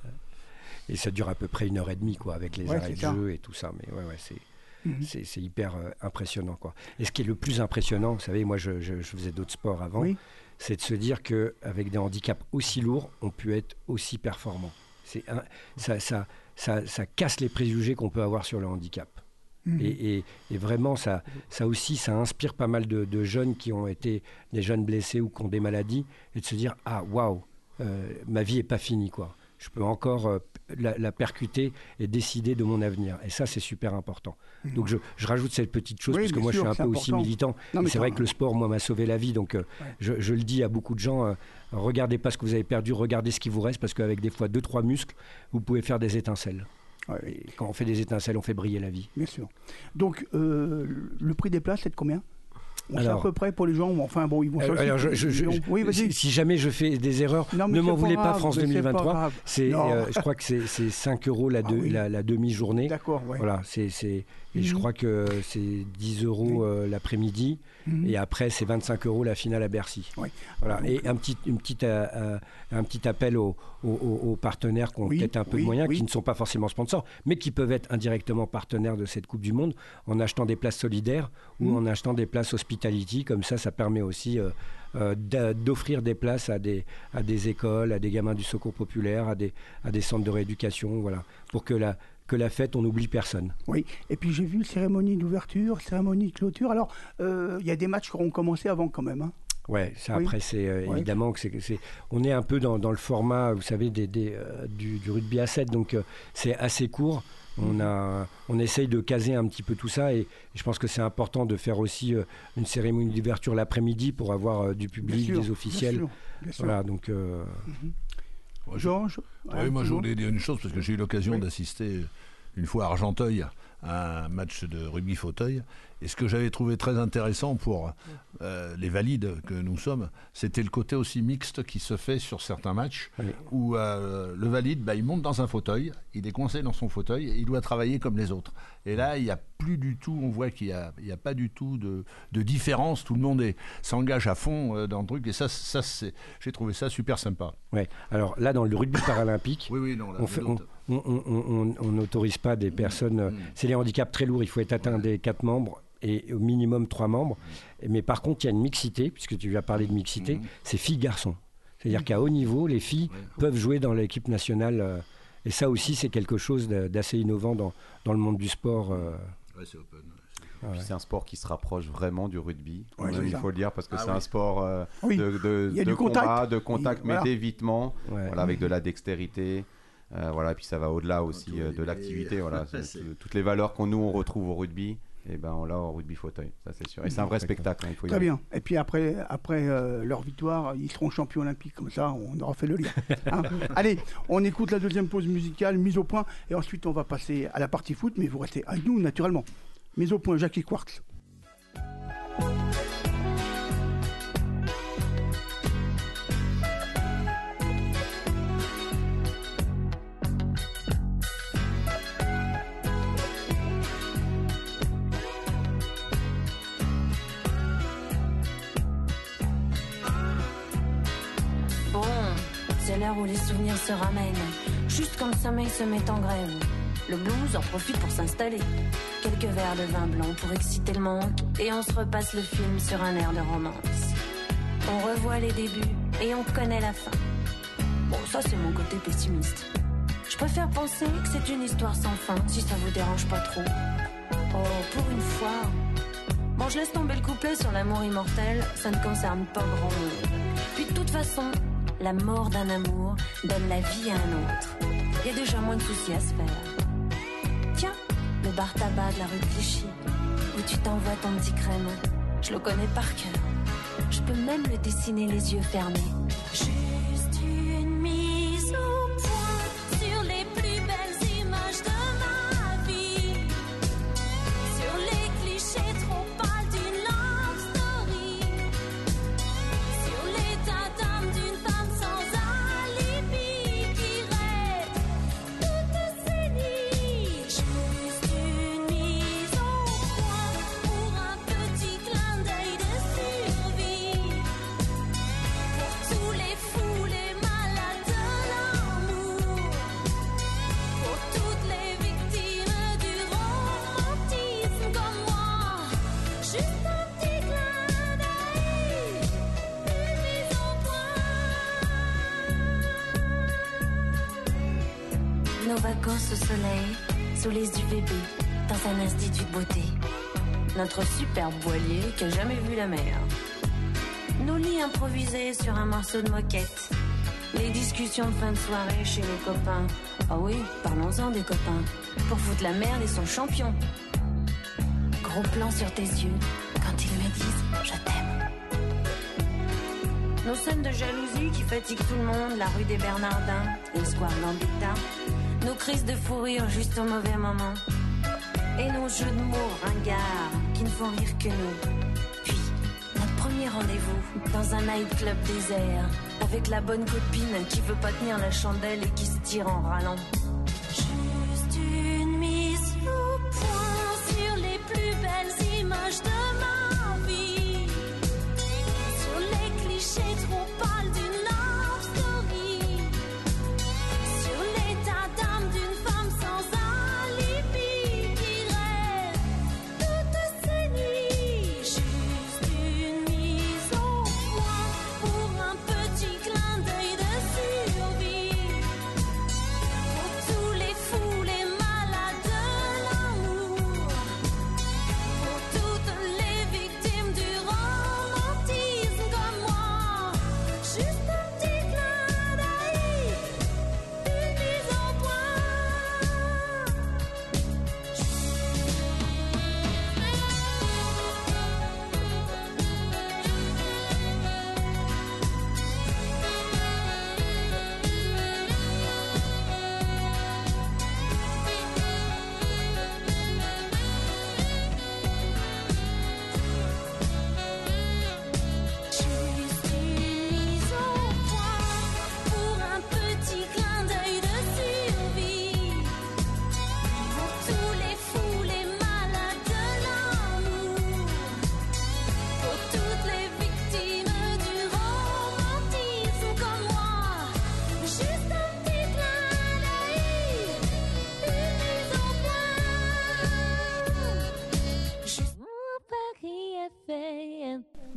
Et ça dure à peu près une heure et demie, quoi, avec les Ouais, arrêts de c'est ça. jeu et tout ça. Mais ouais, ouais, c'est, Mhm. c'est, c'est hyper euh, impressionnant, quoi. Et ce qui est le plus impressionnant, vous savez, moi, je, je- je faisais d'autres sports avant, Oui. c'est de se dire qu'avec des handicaps aussi lourds, on peut être aussi performant. C'est un- ça, ça, ça, ça casse les préjugés qu'on peut avoir sur le handicap. Mhm. Et, et- et vraiment, ça, ça aussi, ça inspire pas mal de, de jeunes qui ont été des jeunes blessés ou qui ont des maladies, et de se dire, ah, waouh, euh, ma vie est pas finie, quoi. Je peux encore euh, la, la percuter et décider de mon avenir. Et ça, c'est super important. Mhm. Donc, je, je rajoute cette petite chose, Oui, parce que bien moi, sûr, je suis un c'est peu aussi important. militant. Non, Et mais c'est vrai t'as- que le sport, moi, m'a sauvé la vie. Donc, euh, Ouais. je, je le dis à beaucoup de gens, euh, regardez pas ce que vous avez perdu, regardez ce qui vous reste, parce qu'avec des fois deux, trois muscles, vous pouvez faire des étincelles. Ouais, Et quand on fait des étincelles, on fait briller la vie. bien sûr. Donc euh, le prix des places, c'est de combien? On sait à Alors- peu près pour les gens, enfin bon, ils vont Euh, sortir- alors, je- je- je- Oui, vas-y. si, si jamais je fais des erreurs, Non, mais ne m'en c'est voulez pas pas, grave, France mais c'est pas deux mille vingt-trois. grave. C'est, Non. euh, je crois que c'est, c'est cinq euros la, Ah de- oui. la, la demi-journée. D'accord, ouais. Voilà, c'est, c'est, et je Mhm. crois que c'est dix euros euh, l'après-midi. Mhm. Et après, c'est vingt-cinq euros la finale à Bercy. Oui. Voilà. Donc, Et un petit, une petite, euh, euh, un petit appel aux, aux- aux- aux partenaires qui ont Oui, peut-être un peu oui, de moyens, oui. qui ne sont pas forcément sponsors, mais qui peuvent être indirectement partenaires de cette Coupe du Monde en achetant des places solidaires ou Mhm. en achetant des places hospitality. Comme ça, ça permet aussi euh, euh, d'a- d'offrir des places à des, à des écoles, à des gamins du secours populaire, à des, à des centres de rééducation, voilà, pour que la, que la fête, on n'oublie personne. Oui, et puis j'ai vu cérémonie d'ouverture, cérémonie de clôture. Alors, euh, il y a des matchs qui auront commencé avant quand même. Hein. Ouais, ça Oui. après, c'est euh, Ouais. évidemment que c'est, que c'est. On est un peu dans, dans le format, vous savez, des, des, euh, du, du rugby à sept, donc euh, c'est assez court. On, a, on essaye de caser un petit peu tout ça et je pense que c'est important de faire aussi euh, une cérémonie d'ouverture l'après-midi pour avoir euh, du public, Bien sûr, des officiels. Bien sûr, bien sûr. Voilà, donc. euh, Moi, je- Georges Oui, ouais, moi je toujours. voulais dire une chose parce que j'ai eu l'occasion Oui. d'assister une fois à Argenteuil à un match de rugby fauteuil. Et ce que j'avais trouvé très intéressant pour euh, les valides que nous sommes, c'était le côté aussi mixte qui se fait sur certains matchs Oui. où euh, le valide, bah, il monte dans un fauteuil, il est coincé dans son fauteuil et il doit travailler comme les autres. Et là, il n'y a plus du tout, on voit qu'il n'y a, il y a pas du tout de, de différence, tout le monde est, s'engage à fond euh, dans le truc et ça, ça c'est, j'ai trouvé ça super sympa. ouais. Alors là, dans le rugby paralympique, Oui, oui, non, là, on fait- l'autre- on- on- on- on- on n'autorise pas des personnes. euh, Mm. C'est les handicaps très lourds. Il faut être atteint des quatre membres et au minimum trois membres. Et- Mais par contre, il y a une mixité, puisque tu as parlé de mixité, Mm. c'est filles-garçons. C'est-à-dire qu'à haut niveau, les filles ouais. peuvent jouer dans l'équipe nationale. Euh, et ça aussi, c'est quelque chose de, d'assez innovant dans, dans le monde du sport. Euh. Ouais, c'est open. Ah ouais. C'est un sport qui se rapproche vraiment du rugby, ouais, il faut le dire, parce que ah c'est oui. un sport euh, oui. de, de, de combat, contact, de contact, il, mais voilà. d'évitement, ouais. voilà, avec de la dextérité. Euh, voilà, et puis ça va au-delà aussi euh, de l'activité. Voilà, c'est, c'est, toutes les valeurs qu'on nous on retrouve au rugby, et ben on l'a au rugby fauteuil, ça c'est sûr. Et c'est un vrai spectacle. Hein, il faut y Très aller. bien. Et puis après, après euh, leur victoire, ils seront champions olympiques. Comme ça, on aura fait le lien. Hein. Allez, on écoute la deuxième pause musicale, mise au point, et ensuite on va passer à la partie foot, mais vous restez avec nous naturellement. Mise au point, Jackie Quartz. C'est l'heure où les souvenirs se ramènent, juste quand le sommeil se met en grève. Le blues en profite pour s'installer. Quelques verres de vin blanc pour exciter le manque, et on se repasse le film sur un air de romance. On revoit les débuts et on connaît la fin. Bon, ça c'est mon côté pessimiste. Je préfère penser que c'est une histoire sans fin, si ça vous dérange pas trop. Oh, pour une fois. Bon, je laisse tomber le couplet sur l'amour immortel, ça ne concerne pas grand monde. Puis de toute façon, la mort d'un amour donne la vie à un autre. Il y a déjà moins de soucis à se faire. Tiens, le bar tabac de la rue de Clichy, où tu t'envoies ton petit crème. Je le connais par cœur. Je peux même le dessiner les yeux fermés. Juste une mise au point sur les plus belles images de ma vie. Sur les clichés trop pâles d'une love story. Sur l'état d'âme d'une femme sans alibi qui rêve toutes ses nuits. Juste une mise au point pour un petit clin d'œil de survie. Pour tous les fous, les malades de l'amour. Pour toutes les victimes du romantisme comme moi. Juste un petit clin d'œil, une mise au point. Nos vacances au soleil, sous les U V B, dans un institut de beauté. Notre superbe voilier qui a jamais vu la mer. Nos lits improvisés sur un morceau de moquette. Les discussions de fin de soirée chez les copains. Ah oui, parlons-en des copains. Pour foutre la merde et son champion. Gros plan sur tes yeux quand ils me disent je t'aime. Nos scènes de jalousie qui fatiguent tout le monde. La rue des Bernardins et le square Gambetta. Nos crises de fou rire juste au mauvais moment. Et nos jeux de mots ringards qui ne font rire que nous. Puis, notre premier rendez-vous dans un nightclub désert. Avec la bonne copine qui veut pas tenir la chandelle et qui se tire en râlant. Juste une mise au point sur les plus belles images de ma vie. Sur les clichés trop pâles d'une love story. Sur l'état d'âme d'une femme sans alibi qui rêve toutes ses nuits. Juste une mise au point pour un petit clin d'œil de survie. Pour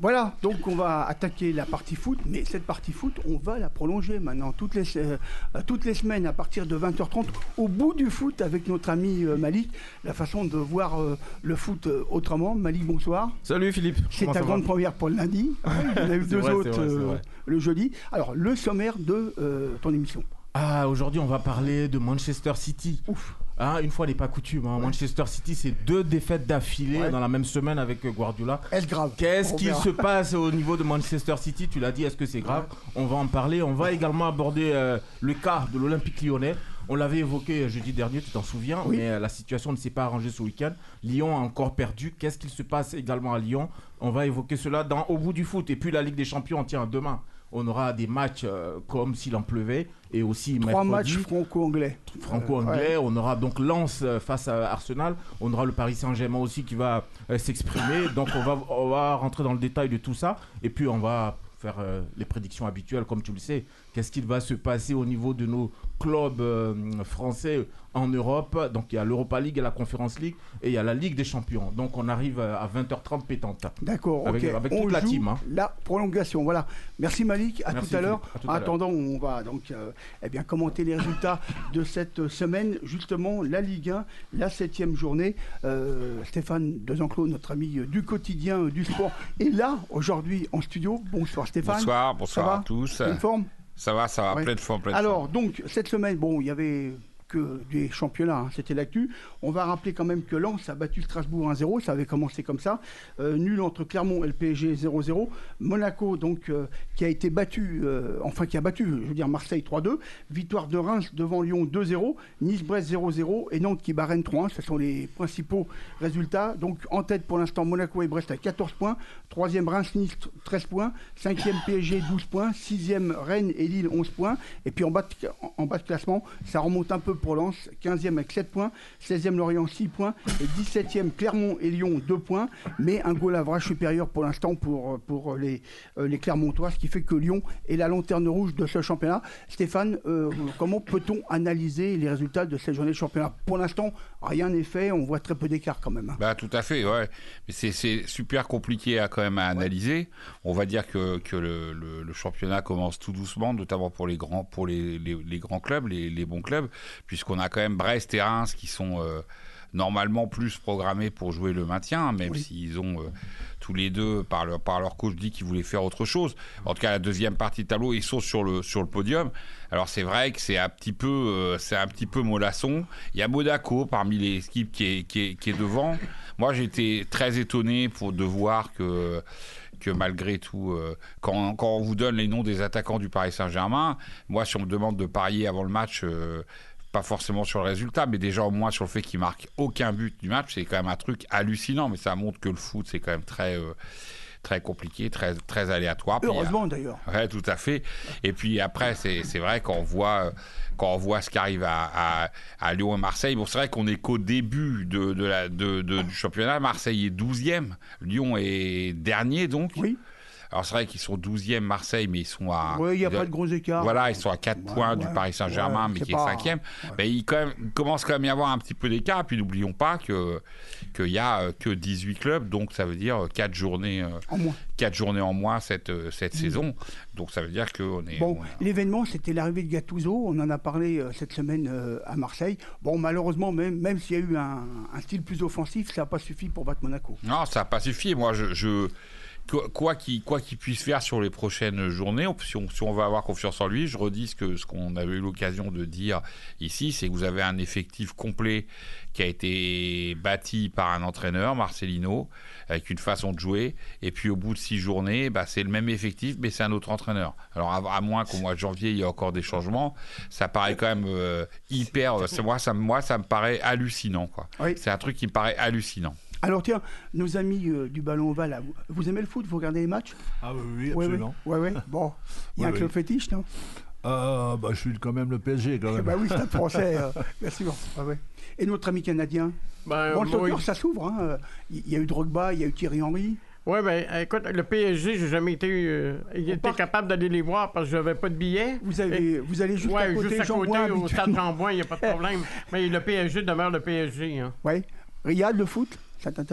Voilà, donc on va attaquer la partie foot, mais cette partie foot, on va la prolonger maintenant toutes les, euh, toutes les semaines à partir de vingt heures trente au bout du foot avec notre ami euh, Malik, la façon de voir euh, le foot euh, autrement. Malik, bonsoir. Salut Philippe. C'est ta grande première pour le lundi. Il y en a eu deux vrai, autres vrai, euh, le jeudi. Alors, le sommaire de euh, ton émission. Ah, aujourd'hui, on va parler de Manchester City. Ouf. Hein, une fois n'est pas coutume. Hein. Ouais. Manchester City, c'est deux défaites d'affilée ouais. dans la même semaine avec Guardiola. Est-ce grave? Qu'est-ce qu'il se passe au niveau de Manchester City? Tu l'as dit, est-ce que c'est grave? ouais. On va en parler. On va également aborder euh, le cas de l'Olympique lyonnais. On l'avait évoqué jeudi dernier, tu t'en souviens, oui. mais la situation ne s'est pas arrangée ce week-end. Lyon a encore perdu. Qu'est-ce qu'il se passe également à Lyon? On va évoquer cela dans Au bout du foot. Et puis la Ligue des Champions, tiens, demain. On aura des matchs euh, comme s'il en pleuvait et aussi trois mercredi, matchs franco-anglais. Franco-anglais. Euh, ouais. On aura donc Lens face à Arsenal. On aura le Paris Saint-Germain aussi qui va euh, s'exprimer. Donc on va, on va rentrer dans le détail de tout ça. Et puis on va faire euh, les prédictions habituelles, comme tu le sais. Qu'est-ce qu'il va se passer au niveau de nos clubs euh, français en Europe? Donc il y a l'Europa League et la Conference League et il y a la Ligue des Champions. Donc on arrive à vingt heures trente pétante. D'accord, avec, ok. avec on toute la team. Hein. La prolongation, voilà. Merci Malik, à Merci tout à l'heure. à tout En à attendant, on va donc euh, eh bien, commenter les résultats de cette semaine. Justement, la Ligue un, la septième journée. Euh, Stéphane Dezenclos, notre ami du quotidien du sport, est là aujourd'hui en studio. Bonsoir Stéphane. Bonsoir, bonsoir à tous. Pleine forme? Ça va, ça va, ouais. plein de forme, plein de Alors, forme. donc, cette semaine, bon, il y avait que des championnats, hein, c'était l'actu. On va rappeler quand même que Lens a battu Strasbourg un zéro, ça avait commencé comme ça. Euh, nul entre Clermont et le P S G zéro zéro. Monaco, donc, euh, qui a été battu, euh, enfin qui a battu, je veux dire Marseille trois deux. Victoire de Reims devant Lyon deux zéro. Nice-Brest zéro zéro. Et Nantes qui bat Rennes trois un. Ce sont les principaux résultats. Donc, en tête pour l'instant, Monaco et Brest à quatorze points. Troisième, Reims-Nice, treize points. Cinquième, P S G, douze points. Sixième, Rennes et Lille, onze points. Et puis en bas de, en bas de classement, ça remonte un peu pour Lens, quinzième avec sept points, seizième Lorient six points, et dix-septième Clermont et Lyon deux points, mais un goal average supérieur pour l'instant pour, pour les, les Clermontois, ce qui fait que Lyon est la lanterne rouge de ce championnat. Stéphane, euh, comment peut-on analyser les résultats de cette journée de championnat? Pour l'instant, rien n'est fait, on voit très peu d'écart quand même. Hein. Bah, tout à fait, ouais. Mais c'est, c'est super compliqué à, quand même à analyser. Ouais. On va dire que, que le, le, le championnat commence tout doucement, notamment pour les grands, pour les, les, les grands clubs, les, les bons clubs, puisqu'on a quand même Brest et Reims qui sont euh, normalement plus programmés pour jouer le maintien, même oui. s'ils ont euh, tous les deux, par leur, par leur coach, dit qu'ils voulaient faire autre chose. En tout cas, la deuxième partie de tableau, ils sont sur le, sur le podium. Alors c'est vrai que c'est un petit peu, euh, c'est un petit peu mollasson. Il y a Monaco parmi les équipes qui est, qui est, qui est devant. Moi, j'étais très étonné pour, de voir que... que malgré tout, euh, quand, quand on vous donne les noms des attaquants du Paris Saint-Germain, moi, si on me demande de parier avant le match, euh, pas forcément sur le résultat, mais déjà au moins sur le fait qu'il marque aucun but du match, c'est quand même un truc hallucinant, mais ça montre que le foot, c'est quand même très... Euh, très compliqué, très, très aléatoire. Heureusement puis, d'ailleurs. Oui, tout à fait. Et puis après, c'est, c'est vrai quand on voit, quand on voit ce qui arrive à, à, à Lyon et Marseille, bon, c'est vrai qu'on n'est qu'au début de, de la, de, de, du championnat. Marseille est douzième, Lyon est dernier donc. Oui. Alors c'est vrai qu'ils sont douzième Marseille, mais ils sont à... Oui, il n'y a de, pas de gros écarts. Voilà, ils sont à quatre ouais, points ouais, du Paris Saint-Germain, ouais, mais qui est cinquième. Ouais. Mais il, quand même, il commence quand même à y avoir un petit peu d'écart. Et puis n'oublions pas que, qu'il n'y a que dix-huit clubs, donc ça veut dire quatre journées en moins, quatre journées en moins cette, cette mmh. saison. Donc ça veut dire qu'on est... Bon, on... l'événement, c'était l'arrivée de Gattuso. On en a parlé euh, cette semaine euh, à Marseille. Bon, malheureusement, même, même s'il y a eu un, un style plus offensif, ça n'a pas suffi pour battre Monaco. Non, ça n'a pas suffi. Moi, je... je... Quoi qu'il, quoi qu'il puisse faire sur les prochaines journées, si on, si on va avoir confiance en lui, je redis ce, que, ce qu'on avait eu l'occasion de dire ici, c'est que vous avez un effectif complet qui a été bâti par un entraîneur, Marcelino, avec une façon de jouer, et puis au bout de six journées, bah, c'est le même effectif, mais c'est un autre entraîneur. Alors à, à moins qu'au mois de janvier, il y ait encore des changements, ça paraît quand même euh, hyper... Euh, moi, ça, moi, ça me paraît hallucinant, quoi. Oui. C'est un truc qui me paraît hallucinant. Alors tiens, nos amis euh, du ballon ovale, vous, vous aimez le foot? Vous regardez les matchs? Ah oui, oui, absolument. Oui, oui. Ouais, ouais. Bon, il y a oui, un club oui. fétiche, non? euh, bah, Je suis quand même le P S G, quand même. Bah oui, c'est un français, euh, bien sûr. Ah, ouais. Et notre ami canadien? Ben, bon, le soccer, oui. ça s'ouvre. Hein. Il y a eu Drogba, il y a eu Thierry Henry. Oui, bien, écoute, le P S G, j'ai jamais été, euh, été capable d'aller les voir parce que j'avais pas de billets. Vous, avez, Et, vous allez juste ouais, à côté, juste à côté Jean-Bouin, au stade Jean-Bouin, il n'y a pas de problème. Mais le P S G demeure le P S G. Hein. Oui. Riyad, le foot, ça t'intéresse?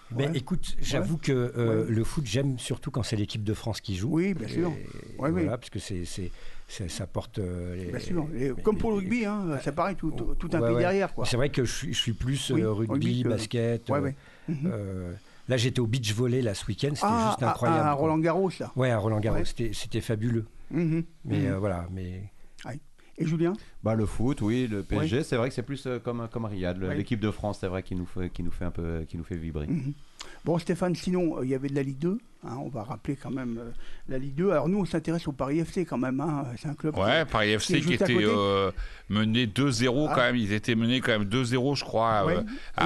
Mais Ouais. écoute, j'avoue Ouais. que euh, Ouais. le foot, j'aime surtout quand c'est l'équipe de France qui joue. Oui, bien sûr. Et, Ouais, et oui. voilà, parce que c'est, c'est, c'est- ça porte. euh, les, Bien sûr. Et mais- comme pour le rugby, hein, c'est pareil, tout, tout- tout un Ouais, pays ouais. derrière. Quoi. C'est vrai que je suis, je suis plus Oui, euh, rugby, rugby que- basket. Ouais, euh, ouais. Mhm. euh, là, j'étais au beach volley là, ce week-end, c'était Ah, juste à- incroyable. à quoi. Roland Garros, là. Ouais, à Roland Garros, Ouais. c'était, c'était fabuleux. Mhm. Mais Mhm. euh, voilà, mais. Ouais. Et Julien Bah, le foot, oui, le P S G, Ouais. c'est vrai que c'est plus euh, comme, comme Riyad. Le- Ouais. L'équipe de France, c'est vrai qui nous fait, qui nous fait un peu, qui nous fait vibrer. Mhm. Bon, Stéphane, sinon, euh, il y avait de la Ligue deux. Hein, on va rappeler quand même euh, la Ligue deux. Alors, nous, on s'intéresse au Paris F C quand même. Hein, c'est un club. Ouais, qui, Paris F C est qui juste à était côté. euh, mené deux zéro Ah. quand même. Ils étaient menés quand même deux zéro, je crois, Ouais. euh,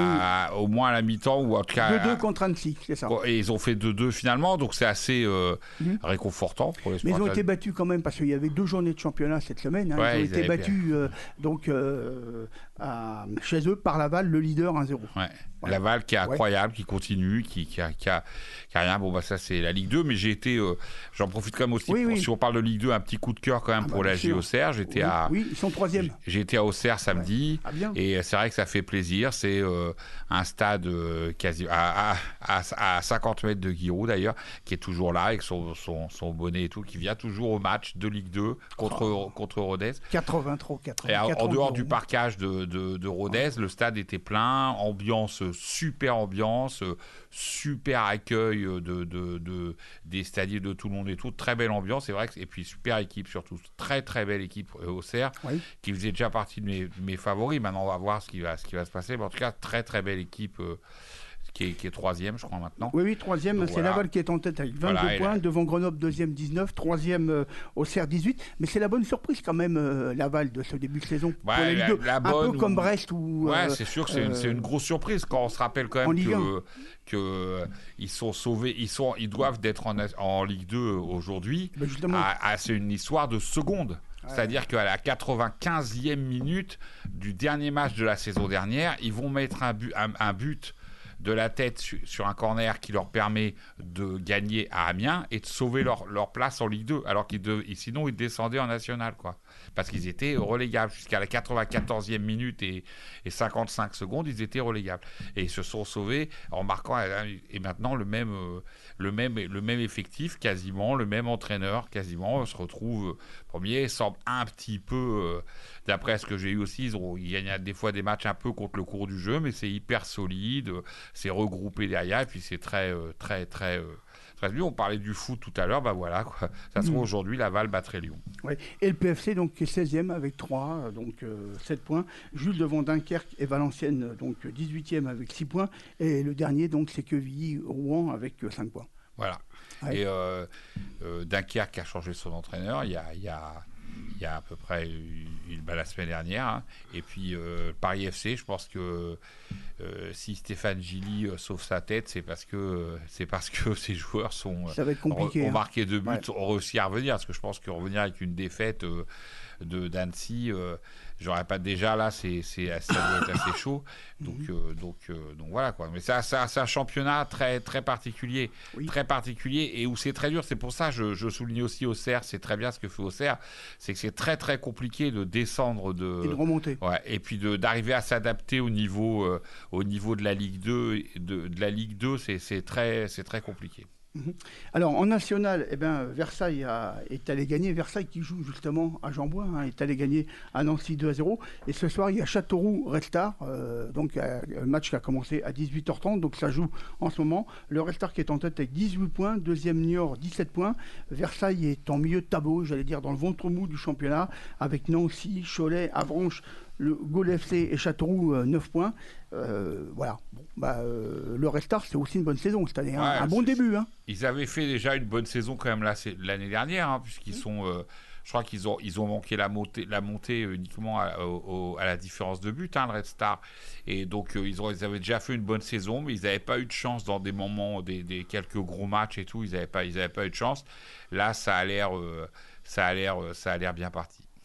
à- au moins à la mi-temps ou en tout cas. deux deux contre Annecy, c'est ça. Et ils ont fait deux deux finalement, donc c'est assez euh, Mhm. réconfortant pour les Mais ils ont supporters. été battus quand même parce qu'il y avait deux journées de championnat cette semaine. Hein. Ouais, ils ont ils été avaient battus euh, donc euh, à- chez eux par Laval, le leader un zéro. Ouais. Laval qui est incroyable, qui continue, qui, qui, a, qui, a, qui a rien. Bon, bah ça, c'est la Ligue deux, mais j'ai été. euh, j'en profite quand même aussi. Oui, pour, oui. Si on parle de Ligue deux, un petit coup de cœur quand même Ah pour bah, la bien sûr. J-Auxerre. J'étais Oui, à. oui, ils sont troisième. J'ai été à Auxerre samedi. Ah, bien. Et c'est vrai que ça fait plaisir. C'est euh, un stade euh, quasi à, à, à, à cinquante mètres de Giroud d'ailleurs, qui est toujours là avec son, son, son bonnet et tout, qui vient toujours au match de Ligue deux contre, Oh. contre Rodez. quatre-vingt-trois, Et en, quatre-vingt-quatre en dehors euros. du parquage de, de, de Rodez, le stade était plein, ambiance, super ambiance, euh, super accueil de, de, de- des stadiers de tout le monde et tout, très belle ambiance, c'est vrai, que, et puis super équipe surtout, très très belle équipe euh, Auxerre, Oui. qui faisait déjà partie de mes, de mes favoris. Maintenant on va voir ce qui va, ce qui va se passer, mais en tout cas très très belle équipe euh, qui, est, qui est troisième je crois maintenant. Oui, oui, troisième, Donc c'est voilà. Laval qui est en tête avec vingt-deux Voilà, et points, là- devant Grenoble, deuxième, dix-neuf, troisième euh, Auxerre, dix-huit. Mais c'est la bonne surprise quand même, euh, Laval, de ce début de saison. pour Ouais, la Ligue la- deux. la un bonne peu comme ou- Brest ou. Ouais, euh, c'est sûr que c'est une, euh, c'est une grosse surprise quand on se rappelle quand en même Ligue que, un. que euh, ils sont sauvés, ils sont, ils doivent d'être en, en Ligue deux aujourd'hui. Ben justement. Ah, ah, c'est une histoire de secondes. C'est-à-dire qu'à la quatre-vingt-quinzième minute du dernier match de la saison dernière, ils vont mettre un but, un, un but de la tête su- sur un corner qui leur permet de gagner à Amiens et de sauver leur, leur place en Ligue deux, alors qu'ils dev- et sinon ils descendaient en National, quoi. Parce qu'ils étaient relégables jusqu'à la quatre-vingt-quatorzième minute et, et cinquante-cinq secondes, ils étaient relégables et ils se sont sauvés en marquant. Et maintenant le même, euh, le même, le même effectif, quasiment le même entraîneur, quasiment se retrouve euh, premier, semble un petit peu, euh, d'après ce que j'ai eu aussi, ils, ont, ils gagnent des fois des matchs un peu contre le cours du jeu, mais c'est hyper solide, euh, c'est regroupé derrière et puis c'est très, euh, très, très, euh, très bien. On parlait du foot tout à l'heure, bah voilà, quoi. Ça se trouve Mm. aujourd'hui, Laval battrait Lyon. Ouais. Et le P F C donc qui est seizième avec trois, donc euh, sept points. Jules devant Dunkerque et Valenciennes, donc dix-huitième avec six points. Et le dernier, donc, c'est Quevilly-Rouen avec euh, cinq points. Voilà. Ouais. Et euh, euh, Dunkerque a changé son entraîneur il y a, il y a, il y a à peu près une, bah, la semaine dernière. Hein. Et puis euh, Paris F C, je pense que euh, si Stéphane Gilly euh, sauve sa tête, c'est parce que euh, c'est parce que ses joueurs sont Ça va être compliqué, ont, ont hein. marqué deux buts, Ouais. ont réussi à revenir. Parce que je pense que revenir avec une défaite euh, de d'Annecy, euh, j'aurais pas déjà là, c'est c'est ça doit être assez chaud. Donc euh, donc euh, donc voilà quoi. Mais c'est un- c'est un c'est un championnat très très particulier, très particulier et où c'est très dur. C'est pour ça je je souligne aussi Auxerre. C'est très bien ce que fait Auxerre, c'est que c'est très très compliqué de descendre de Et de remonter. Ouais, et puis de d'arriver à s'adapter au niveau euh, au niveau de la Ligue deux et de, de la Ligue deux, c'est c'est très c'est très compliqué. Mhm. Alors en national, eh ben, Versailles a- est allé gagner. Versailles qui joue justement à Jean-Bois hein, est allé gagner à Nancy deux à zéro. Et ce soir, il y a Châteauroux-Red Star, euh, donc euh, un match qui a commencé à dix-huit heures trente, donc ça joue en ce moment. Le Red Star qui est en tête avec dix-huit points, deuxième Niort dix-sept points. Versailles est en milieu de tableau, j'allais dire dans le ventre mou du championnat, avec Nancy, Cholet, Avranches, le Gaulle F C et Châteauroux, euh, neuf points. Euh, voilà. Bon, bah, euh, le Red Star, c'est aussi une bonne saison cette année. Hein. Ouais, Un bon c'est- début. Hein. Ils avaient fait déjà une bonne saison quand même là, c'est- l'année dernière, hein, puisqu'ils sont, euh, je crois qu'ils ont, ils ont manqué la montée, la montée uniquement à, au- au- à la différence de but, hein, le Red Star. Et donc euh, ils, ont, ils avaient déjà fait une bonne saison, mais ils n'avaient pas eu de chance dans des moments, des, des quelques gros matchs et tout. Ils n'avaient pas, ils avaient pas eu de chance. Là, ça a l'air, euh, ça a l'air, euh, ça a l'air bien parti.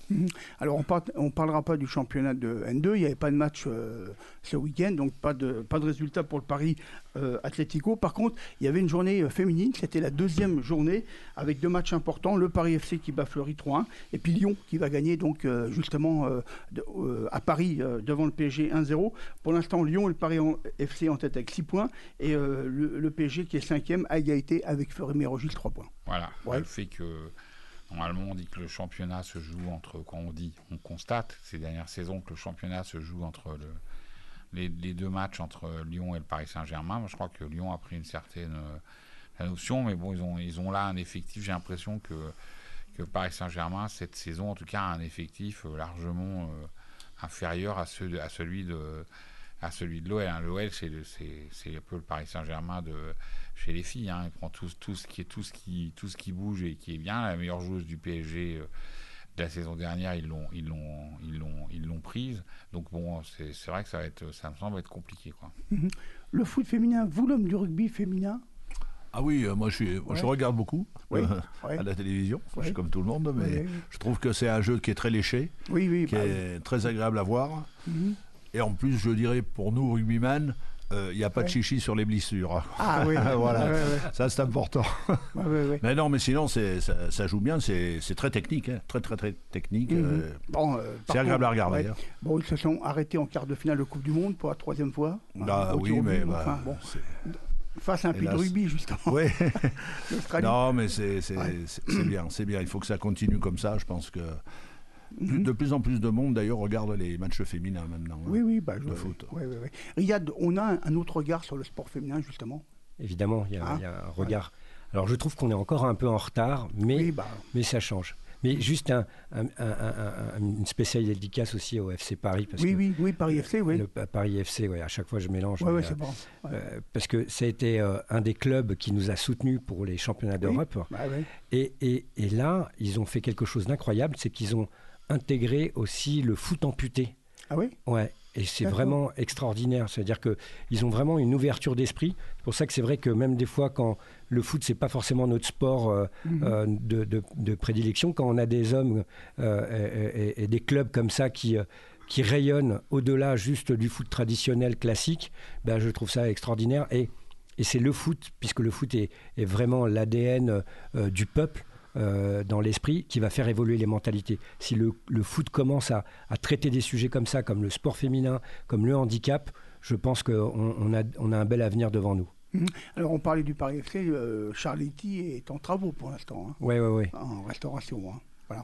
Mmh. Alors on ne on parlera pas du championnat de N deux, il n'y avait pas de match euh, ce week-end, donc pas de, pas de résultat pour le Paris euh, Atlético. Par contre, il y avait une journée euh, féminine, c'était la deuxième journée avec deux matchs importants, le Paris F C qui bat Fleury trois un et puis Lyon qui va gagner donc euh, justement euh, de, euh, à Paris euh, devant le P S G un zéro. Pour l'instant, Lyon et le Paris F C en tête avec six points et euh, le, le P S G qui est cinquième à égalité avec Fleury-Mérogis trois points. Voilà, ouais. Le fait que normalement, on dit que le championnat se joue entre, quand on dit, on constate ces dernières saisons que le championnat se joue entre le, les, les deux matchs entre Lyon et le Paris Saint-Germain. Moi, je crois que Lyon a pris une certaine euh, notion, mais bon, ils ont, ils ont là un effectif. J'ai l'impression que, que Paris Saint-Germain, cette saison, en tout cas, a un effectif largement euh, inférieur à, ceux, à celui de, à celui de l'O L. Hein. L'O L, c'est, c'est, c'est un peu le Paris Saint-Germain de chez les filles, hein. Il prend tout, tout, ce qui est, tout, ce qui, tout ce qui bouge et qui est bien. La meilleure joueuse du P S G euh, de la saison dernière, ils l'ont, ils l'ont, ils l'ont, ils l'ont prise. Donc bon, c'est, c'est vrai que ça, va être, ça me semble être compliqué, quoi. Mmh. Le foot féminin, vous l'homme du rugby féminin? Ah oui, euh, moi je, suis, ouais. je regarde beaucoup oui, euh, ouais. à la télévision, oui. Je suis comme tout le monde, mais oui, oui. je trouve que c'est un jeu qui est très léché, oui, oui, qui bah, est oui. très agréable à voir. Mmh. Et en plus, je dirais, pour nous, rugbyman, il euh, n'y a pas ouais. de chichi sur les blessures. Ah oui, voilà, ouais, ouais. Ça c'est important. Ouais, ouais, ouais. Mais non, mais sinon, c'est, ça, ça joue bien, c'est, c'est très technique, hein. très très très technique. Mmh. Euh, bon, euh, c'est agréable à regarder. Ouais. Hein. Bon, ils se sont arrêtés en quart de finale de Coupe du Monde pour la troisième fois. Bah hein, oui, mais... Bah, enfin, bon. Face à un pays de rugby, justement. Oui. Non, mais c'est, c'est, ouais. c'est, c'est bien, c'est bien. Il faut que ça continue comme ça. Je pense que mm-hmm. de plus en plus de monde, d'ailleurs, regarde les matchs féminins maintenant. Oui, hein, oui, bah, de je, foot. Oui, oui, oui. Riyad, on a un, un autre regard sur le sport féminin, justement. Évidemment, il y, ah, y a un regard. Ouais. Alors, je trouve qu'on est encore un peu en retard, mais, oui, bah. mais ça change. Mais juste un, un, un, un, une spéciale dédicace aussi au F C Paris. Parce oui, que oui, oui, Paris F C, oui. Le, Paris F C, oui, à chaque fois je mélange. Oui, mais, oui, c'est bon. Ouais. Euh, parce que ça a été euh, un des clubs qui nous a soutenus pour les championnats d'Europe. Oui. Bah, oui. et, et, et là, ils ont fait quelque chose d'incroyable, c'est qu'ils ont intégré aussi le foot amputé. Ah oui ? Ouais. Et c'est D'accord. vraiment extraordinaire. C'est-à-dire qu'ils ont vraiment une ouverture d'esprit. C'est pour ça que c'est vrai que même des fois, quand le foot, c'est pas forcément notre sport euh, mm-hmm. euh, de, de, de prédilection, quand on a des hommes euh, et, et, et des clubs comme ça qui, euh, qui rayonnent au-delà juste du foot traditionnel classique, ben, je trouve ça extraordinaire. Et, et c'est le foot, puisque le foot est, est vraiment l'A D N euh, du peuple. Euh, dans l'esprit, qui va faire évoluer les mentalités. Si le, le foot commence à, à traiter des sujets comme ça, comme le sport féminin, comme le handicap, je pense qu'on on a, on a un bel avenir devant nous. Mmh. Alors on parlait du Paris F C, euh, Charletti est en travaux pour l'instant. Oui, oui, oui. En restauration. Hein. Voilà.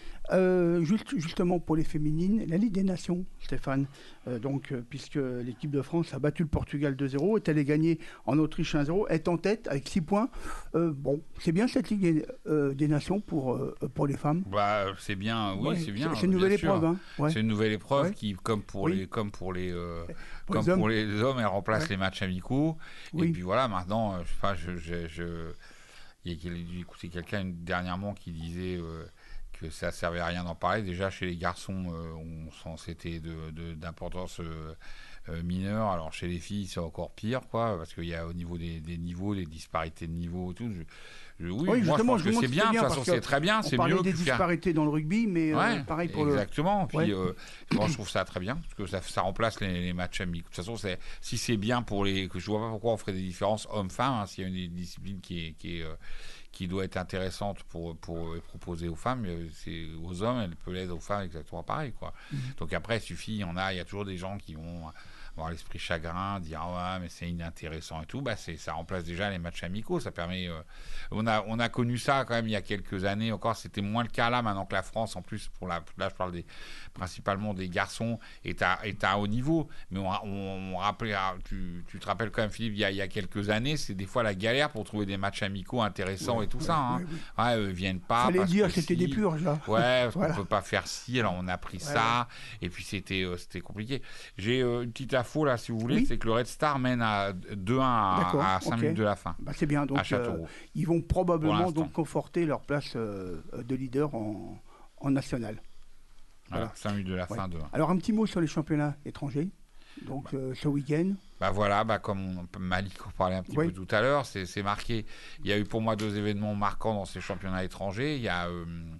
Euh, juste, justement pour les féminines, la Ligue des Nations, Stéphane, euh, donc, euh, puisque l'équipe de France a battu le Portugal deux zéro, est allée gagner en Autriche un zéro, est en tête avec six points. Euh, bon, c'est bien cette Ligue des, euh, des Nations pour, euh, pour les femmes. Bah, c'est bien, oui, ouais, c'est bien. C'est une nouvelle épreuve. Hein. Ouais. C'est une nouvelle épreuve ouais. qui, comme pour oui. les, comme pour les, euh, pour comme les pour les hommes, elle remplace ouais. les matchs amicaux. Oui. Et puis voilà, maintenant, je sais pas, je, je, je... il y a écouté quelqu'un dernièrement qui disait. Euh, que ça servait à rien d'en parler. Déjà, chez les garçons, euh, on sent c'était de, de, d'importance euh, euh, mineure. Alors, chez les filles, c'est encore pire, quoi, parce qu'il y a au niveau des, des niveaux, des disparités de niveau, tout. Je, je, oui, oui, moi, je pense que c'est bien. De toute façon, c'est très bien. On c'est parlait mieux des que disparités faire... dans le rugby, mais ouais, euh, pareil pour exactement. le... Puis, ouais. euh, moi, je trouve ça très bien, parce que ça, ça remplace les, les matchs amicaux. De toute façon, c'est, si c'est bien pour les... Je vois pas pourquoi on ferait des différences hommes-femmes, hein, s'il y a une discipline qui est... Qui est euh, qui doit être intéressante pour, pour proposer aux femmes, c'est aux hommes, elle peut l'aider aux femmes exactement pareil, quoi. Mmh. Donc après, il suffit, il y en a, il y a toujours des gens qui vont avoir l'esprit chagrin, dire ah ouais, mais c'est inintéressant et tout, bah c'est, ça remplace déjà les matchs amicaux, ça permet... Euh, on, a, on a connu ça quand même il y a quelques années encore, c'était moins le cas là, maintenant que la France, en plus, pour la, là je parle des, principalement des garçons, est à, est à haut niveau, mais on, on, on rappelait, tu, tu te rappelles quand même Philippe, il y, a, il y a quelques années, c'est des fois la galère pour trouver des matchs amicaux intéressants ouais, et tout ouais, ça, hein. ouais, ouais. Ouais, eux viennent pas. Fallait dire que c'était si, des purges là. Ouais, parce voilà. qu'on peut pas faire ci, alors on a pris ouais, ça, ouais. et puis c'était, euh, c'était compliqué. J'ai euh, une petite info là, si vous voulez, oui. c'est que le Red Star mène à deux un à, à cinq okay. minutes de la fin. Bah, c'est bien, donc euh, ils vont probablement donc conforter leur place euh, de leader en, en national. Voilà, voilà. cinq minutes de la fin, ouais. deux un. Alors un petit mot sur les championnats étrangers, donc bah. euh, ce week-end. Bah voilà, bah comme on, Malik en parlait un petit oui. peu tout à l'heure, c'est, c'est marqué. Il y a eu pour moi deux événements marquants dans ces championnats étrangers. Il y a euh,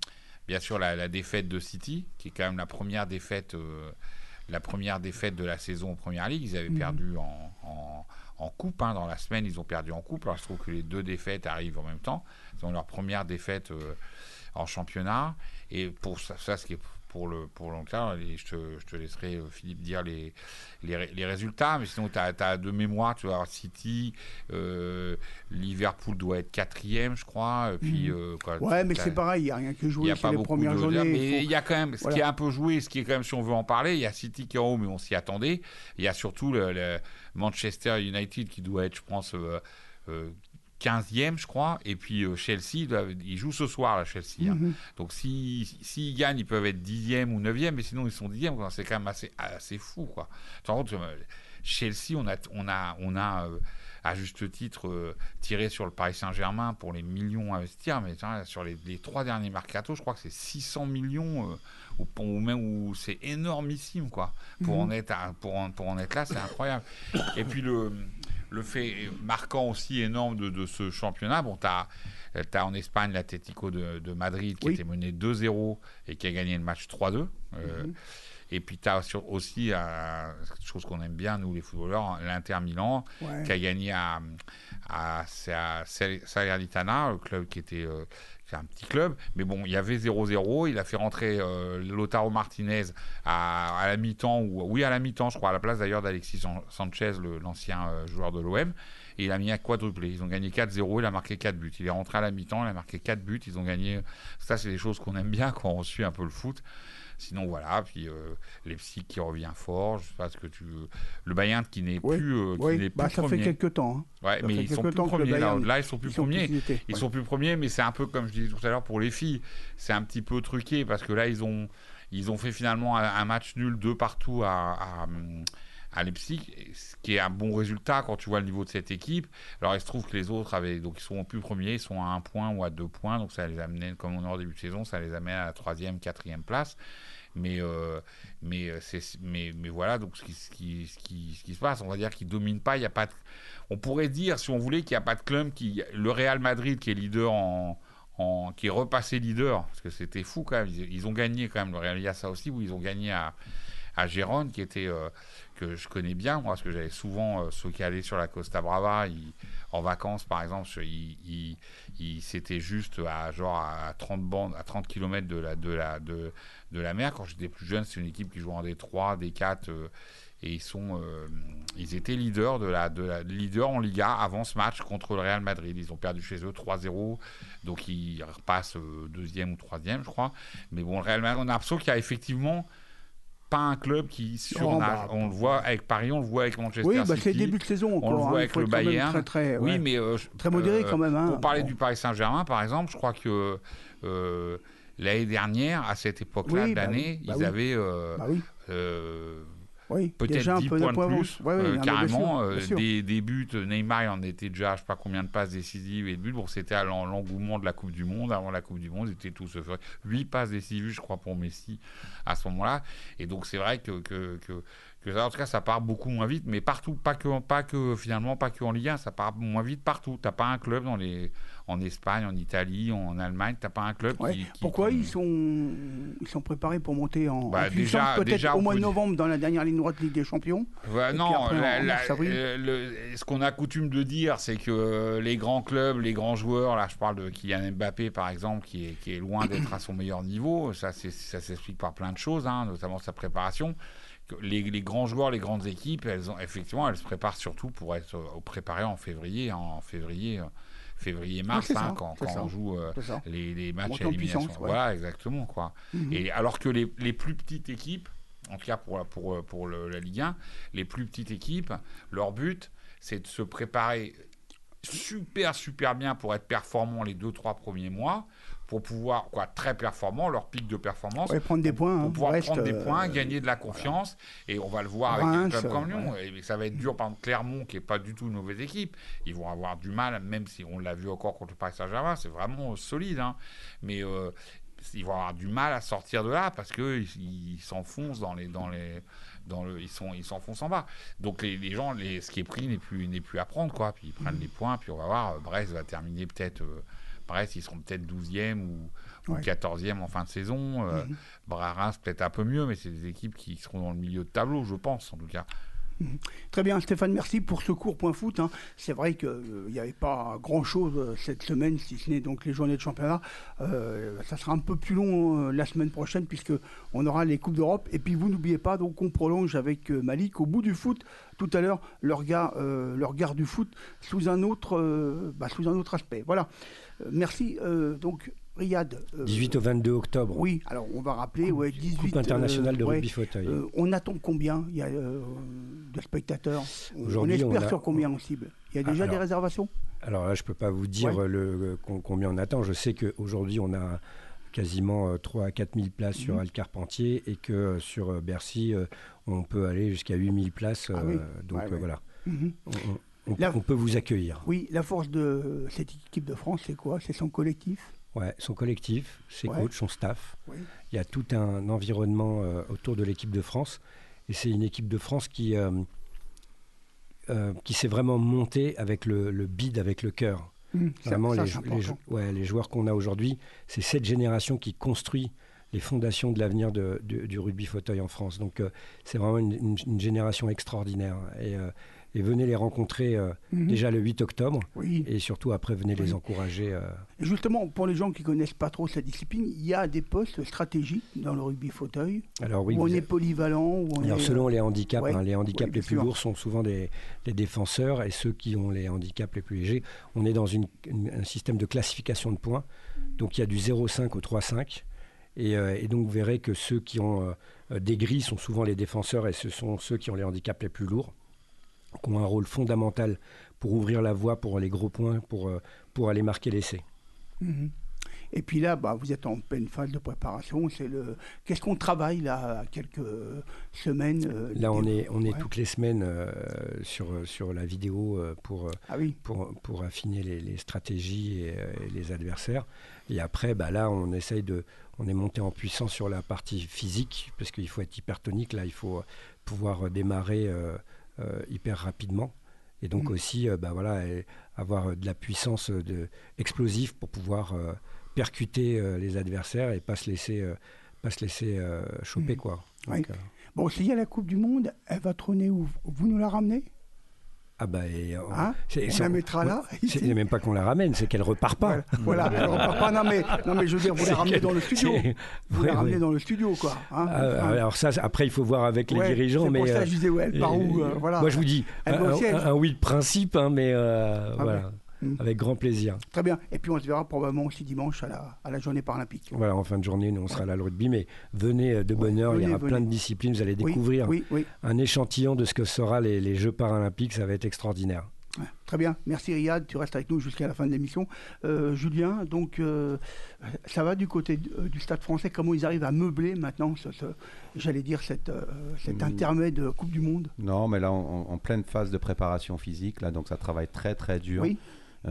bien sûr la, la défaite de City, qui est quand même la première défaite, euh, la première défaite de la saison en Première Ligue. Ils avaient mmh. perdu en, en, en coupe, hein, dans la semaine, ils ont perdu en coupe. Alors je trouve que les deux défaites arrivent en même temps. Ils ont leur première défaite euh, en championnat. Et pour ça, ça ce qui est pour le pour longtemps, et je te, je te laisserai euh, Philippe dire les, les, les résultats, mais sinon tu as de mémoire, tu vois, City, euh, Liverpool doit être quatrième, je crois, puis mmh. euh, quoi, ouais, mais c'est pareil, il n'y a rien que jouer sur les premières de, journées. Mais il faut... y a quand même, ce voilà. qui est un peu joué, ce qui est quand même, si on veut en parler, il y a City qui est en haut, mais on s'y attendait. Il y a surtout le, le Manchester United qui doit être, je pense, euh, euh, quinzième, je crois, et puis euh, Chelsea, ils jouent ce soir, là, Chelsea. Hein. Mm-hmm. Donc, s'ils si, si gagnent, ils peuvent être dixième ou neuvième, mais sinon, ils sont dixième. C'est quand même assez, assez fou, quoi. Par contre, Chelsea, on a, on a, on a euh, à juste titre, euh, tiré sur le Paris Saint-Germain pour les millions à investir, mais tiens, sur les, les trois derniers mercatos, je crois que c'est six cents millions, euh, ou, ou même où c'est énormissime, quoi. Pour, mm-hmm. en être à, pour, en, pour en être là, c'est incroyable. Et puis, le... Le fait marquant aussi énorme de, de ce championnat, bon, tu as en Espagne l'Atlético de, de Madrid qui oui. était mené deux zéro et qui a gagné le match trois deux. Euh, mm-hmm. Et puis tu as aussi, euh, chose qu'on aime bien, nous les footballeurs, l'Inter Milan, ouais. qui a gagné à, à, à Salernitana, le club qui était... Euh, c'est un petit club, mais bon, il y avait zéro zéro. Il a fait rentrer euh, Lautaro Martinez à, à la mi-temps, ou oui, à la mi-temps, je crois, à la place d'ailleurs d'Alexis Sanchez, l'ancien euh, joueur de l'O M. Et il a mis un quadruplé. Ils ont gagné quatre zéro, il a marqué quatre buts. Il est rentré à la mi-temps, il a marqué quatre buts. Ils ont gagné. Ça, c'est des choses qu'on aime bien quand on suit un peu le foot. Sinon, voilà. Puis euh, Leipzig qui revient fort. Je sais pas ce que tu. Le Bayern qui n'est oui. plus. Euh, qui oui. n'est bah, plus ça premier. fait quelques temps. Hein. Ouais, ça mais ils sont plus premiers. Bayern, là, là, ils sont plus ils premiers. Sont plus ils ouais. sont plus premiers, mais c'est un peu comme je disais tout à l'heure pour les filles. C'est un petit peu truqué parce que là, ils ont, ils ont fait finalement un, un match nul deux partout à. à à Leipzig, ce qui est un bon résultat quand tu vois le niveau de cette équipe. Alors il se trouve que les autres avaient, donc ils sont plus premiers, ils sont à un point ou à deux points, donc ça les amenait, comme on est en début de saison, ça les amène à la troisième, quatrième place. Mais, euh, mais, c'est, mais, mais voilà, donc ce qui, ce, qui, ce, qui, ce qui se passe, on va dire qu'ils ne dominent pas. Il y a pas de, on pourrait dire, si on voulait, qu'il n'y a pas de club qui. Le Real Madrid qui est leader en. En, qui est repassé leader, parce que c'était fou quand même. Ils, ils ont gagné quand même. Le Real, il y a ça aussi, où ils ont gagné à, à Gérone, qui était. Euh, que je connais bien, moi, parce que j'avais souvent euh, ceux qui allaient sur la Costa Brava, ils, en vacances, par exemple, ils, ils, ils, c'était juste à, genre à trente bandes, à trente kilomètres de la, de, la, de, de la mer. Quand j'étais plus jeune, c'est une équipe qui jouait en D trois, D quatre, euh, et ils, sont, euh, ils étaient leaders, de la, de la, leaders en Liga avant ce match contre le Real Madrid. Ils ont perdu chez eux trois zéro, donc ils repassent euh, deuxième ou troisième, je crois. Mais bon, le Real Madrid, on a l'impression qu'il y a effectivement... pas un club qui surnage. Oh, bah, on le voit avec Paris, on le voit avec Manchester oui, City. Oui, bah, c'est le début de saison encore. On le voit hein, avec le Bayern. Très, très, oui, ouais. mais euh, très modéré euh, quand même. Hein. Pour parler bon. du Paris Saint-Germain, par exemple, je crois que euh, l'année dernière, à cette époque-là oui, de l'année, bah, bah, ils oui. avaient euh, bah, oui. euh, oui, peut-être dix points de plus, ouais, euh, oui, carrément. bien sûr, bien sûr. Des, des buts, Neymar, il en était déjà, je ne sais pas combien de passes décisives et de buts. Bon, c'était à l'engouement de la Coupe du Monde. Avant la Coupe du Monde, ils étaient tous frais. huit passes décisives, je crois, pour Messi à ce moment-là. Et donc, c'est vrai que, que, que, que ça, en tout cas, ça part beaucoup moins vite, mais partout, pas que, pas que finalement, pas que en Ligue un, ça part moins vite partout. Tu n'as pas un club dans les... en Espagne, en Italie, en Allemagne, tu n'as pas un club ouais. qui, qui... Pourquoi ils sont... ils sont préparés pour monter en, bah, en puissance, déjà, peut-être déjà, au mois de peut... novembre dans la dernière ligne droite Ligue des Champions ouais, Non, après, la, en, en la, mars, le, le, ce qu'on a coutume de dire, c'est que les grands clubs, les grands joueurs, là je parle de Kylian Mbappé par exemple, qui est, qui est loin d'être à son meilleur niveau, ça, c'est, ça s'explique par plein de choses, hein, notamment sa préparation. Les, les grands joueurs, les grandes équipes, elles ont, effectivement, elles se préparent surtout pour être euh, préparées en février, hein, en février... Euh, février-mars, ah, hein, quand, quand on joue euh, les, les matchs à élimination. Puissance, ouais. Voilà, exactement. Quoi. Mm-hmm. Et alors que les, les plus petites équipes, en tout cas pour, pour, pour le, la Ligue un, les plus petites équipes, leur but, c'est de se préparer super, super bien pour être performants les deux, trois premiers mois, pour pouvoir, quoi, très performants, leur pic de performance, ouais, prendre des points, pour, hein, pour pouvoir reste, prendre des points, euh, gagner de la confiance, voilà. Et on va le voir avec Reims, des clubs comme Lyon, ouais. et ça va être dur, par exemple Clermont, qui n'est pas du tout une mauvaise équipe, ils vont avoir du mal, même si on l'a vu encore contre le Paris Saint-Germain, c'est vraiment euh, solide, hein, mais euh, ils vont avoir du mal à sortir de là, parce qu'ils ils s'enfoncent dans les... Dans les Dans le, ils, sont, ils s'enfoncent en bas. Donc les, les gens, les, ce qui est pris n'est plus, n'est plus à prendre, quoi. Puis ils prennent les points, puis on va voir, Brest va terminer peut-être, euh, Brest, ils seront peut-être douzième ou, Ouais. ou quatorzième en fin de saison. Euh, Mhm. Reims, peut-être un peu mieux, mais c'est des équipes qui seront dans le milieu de tableau, je pense, en tout cas. Très bien, Stéphane, merci pour ce court point foot. Hein. C'est vrai qu'il n'y avait pas grand-chose euh, cette semaine, si ce n'est donc les journées de championnat. Euh, ça sera un peu plus long euh, la semaine prochaine, puisqu'on aura les Coupes d'Europe. Et puis vous n'oubliez pas, donc on prolonge avec euh, Malik au bout du foot. Tout à l'heure, le regard, euh, le regard du foot sous un autre, euh, bah, sous un autre aspect. Voilà. Euh, merci. Euh, donc, Riyad. euh, dix-huit au vingt-deux octobre. Oui, alors on va rappeler, ouais, dix-huit. Coupe internationale de euh, rugby ouais, fauteuil. euh, on attend combien il y a euh, de spectateurs? On, on Aujourd'hui, espère on a- sur combien on cible? Il y a déjà Alors- des réservations? Alors là, je ne peux pas vous dire Ouais. le, com- combien on attend. Je sais qu'aujourd'hui, on a quasiment euh, trois à quatre mille places sur Mhm. Al-Carpentier et que euh, sur euh, Bercy, euh, on peut aller jusqu'à huit mille places. Ah euh, oui. Donc Ouais, euh, ouais. voilà, Mhm. on, on- La- on peut vous accueillir. Oui, la force de cette équipe de France, c'est quoi? C'est son collectif? Ouais, son collectif, ses Ouais. coachs, son staff. Oui. Il y a tout un environnement euh, autour de l'équipe de France. Et c'est une équipe de France qui, euh, euh, qui s'est vraiment montée avec le, le bid, avec le cœur. Mmh, ça- Vraiment, ça, les, c'est jou- les, important. jou- ouais, les joueurs qu'on a aujourd'hui, c'est cette génération qui construit les fondations de l'avenir de- de- du rugby fauteuil en France. Donc, euh, c'est vraiment une, une- une génération extraordinaire. Et, euh, et venez les rencontrer euh, Mhm. déjà le huit octobre. Oui. Et surtout, après, venez les Oui. encourager. euh, Et justement, pour les gens qui connaissent pas trop cette discipline, il y a des postes stratégiques dans le rugby fauteuil. Alors oui, où on vous est êtes- polyvalent. Où on Alors est, selon les handicaps, ouais, hein, les handicaps ouais, les bien plus sûr. lourds sont souvent des, des défenseurs et ceux qui ont les handicaps les plus légers, on est dans une- une- un système de classification de points. Donc il y a du zéro virgule cinq au trois virgule cinq et, euh, et donc vous verrez que ceux qui ont euh, des grilles sont souvent les défenseurs et ce sont ceux qui ont les handicaps les plus lourds, qui ont un rôle fondamental pour ouvrir la voie pour les gros points, pour, euh, pour aller marquer l'essai. Mhm. Et puis là, bah, vous êtes en pleine phase de préparation. C'est le. Qu'est-ce qu'on travaille là, à quelques semaines euh, Là, on des- est, on est ouais. toutes les semaines euh, sur, sur la vidéo euh, pour, euh, Ah oui. pour, pour affiner les, les stratégies et, euh, et les adversaires. Et après, bah, là, on essaye de... On est monté en puissance sur la partie physique, parce qu'il faut être hypertonique. Là, il faut pouvoir euh, démarrer euh, euh, hyper rapidement. Et donc Mhm. aussi, euh, bah, voilà, et avoir euh, de la puissance euh, de, explosive pour pouvoir euh, percuter euh, les adversaires et pas se laisser, euh, pas se laisser euh, choper, Mhm. quoi. Oui. Donc, euh, Bon, s'il y a la Coupe du Monde, elle va trôner où? Vous nous la ramenez? Ah bah, et, euh, Hein c'est- On c'est- la mettra là, c'est- ici. C'est même pas qu'on la ramène, c'est qu'elle repart pas. Voilà, elle repart pas. Non mais, non, mais je veux dire, vous C'est la ramenez qu'elle- dans le studio. c'est- Vous Ouais, la ramenez ouais. dans le studio, quoi. hein. Ah, Hein. alors ça, c'est- après, il faut voir avec les Ouais, dirigeants. c'est mais pour ça euh, que je disais, ouais, elle part et- où, euh, voilà. Moi, je vous dis, Elle un, va au un- siège. un oui de principe, hein, mais euh, Ah voilà, ouais. Mm. avec grand plaisir. Très bien. Et puis on se verra probablement aussi dimanche à la, à la journée paralympique. Voilà, en fin de journée, nous, on sera là le rugby, mais venez euh, de bonne heure, il y venez, aura venez. plein de disciplines, vous allez Oui, découvrir oui, oui. un échantillon de ce que sera les, les Jeux paralympiques, ça va être extraordinaire. Ouais, très bien, merci Riyad, tu restes avec nous jusqu'à la fin de l'émission. Euh, Julien, donc euh, ça va du côté du, euh, du Stade français, comment ils arrivent à meubler maintenant, ce, ce- j'allais dire, cette, euh, cet Mm. intermède de Coupe du Monde? Non, mais là, en, en pleine phase de préparation physique, là, donc ça travaille très très dur. Oui.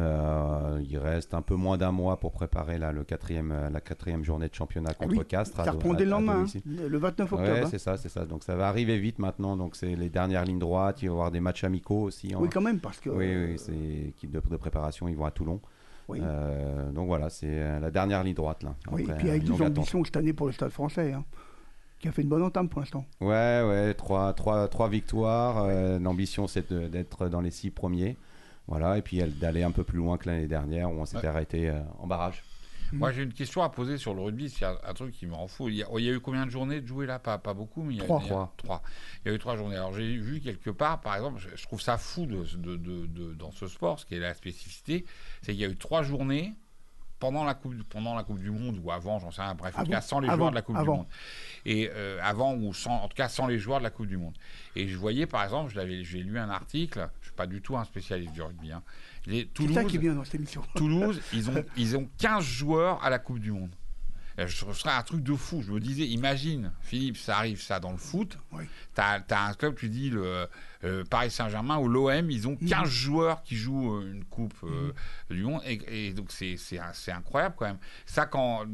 Euh, il reste un peu moins d'un mois pour préparer là, le quatrième, euh, la quatrième journée de championnat Ah contre oui, Castres. ça à do- reprend dès le à- à lendemain, domicile. hein, le vingt-neuf octobre. Ouais, hein. c'est ça, c'est ça. Donc ça va arriver vite maintenant. Donc c'est les dernières lignes droites. Il va y avoir des matchs amicaux aussi. en- Oui, quand même, parce que... Oui, oui, c'est équipe de, de préparation. Ils vont à Toulon. Oui. Euh, donc voilà, c'est euh, la dernière ligne droite là. Oui, et Après, puis avec une des longue attente. ambitions cette année pour le Stade français, hein, qui a fait une bonne entame pour l'instant. Ouais, ouais, trois, trois, trois victoires. Euh, L'ambition, c'est de- d'être dans les six premiers. Voilà, et puis elle- d'aller un peu plus loin que l'année dernière où on s'était Ouais. arrêté euh, en barrage. Moi, j'ai une question à poser sur le rugby. C'est un, un truc qui me rend fou. Il y, a, il y a eu combien de journées de jouer là? Pas, pas beaucoup, mais il y a, Trois. il y a- trois. Il y a eu trois journées. Alors, j'ai vu quelque part, par exemple, je, je trouve ça fou de, de, de, de- dans ce sport, ce qui est la spécificité, c'est qu'il y a eu trois journées pendant la Coupe, pendant la coupe du Monde ou avant, j'en sais rien, bref, en tout Avant, cas sans les avant, joueurs de la Coupe avant. du Monde. Et euh, avant, ou sans, en tout cas sans les joueurs de la Coupe du Monde. Et je voyais, par exemple, je l'avais- j'ai lu un article, je ne suis pas du tout un spécialiste du rugby, hein. Les- C'est Toulouse, ça qui est bien dans cette émission. Toulouse, ils ont, ils ont quinze joueurs à la Coupe du Monde. Et je- Ce serait un truc de fou. Je me disais, imagine, Philippe, ça arrive ça dans le foot. Oui. Tu as, un club, tu dis le euh, Paris Saint-Germain ou l'O M, ils ont quinze Mhm. joueurs qui jouent euh, une Coupe euh, du Monde. Et, et donc, c'est c'est un- c'est incroyable quand même. Ça, quand,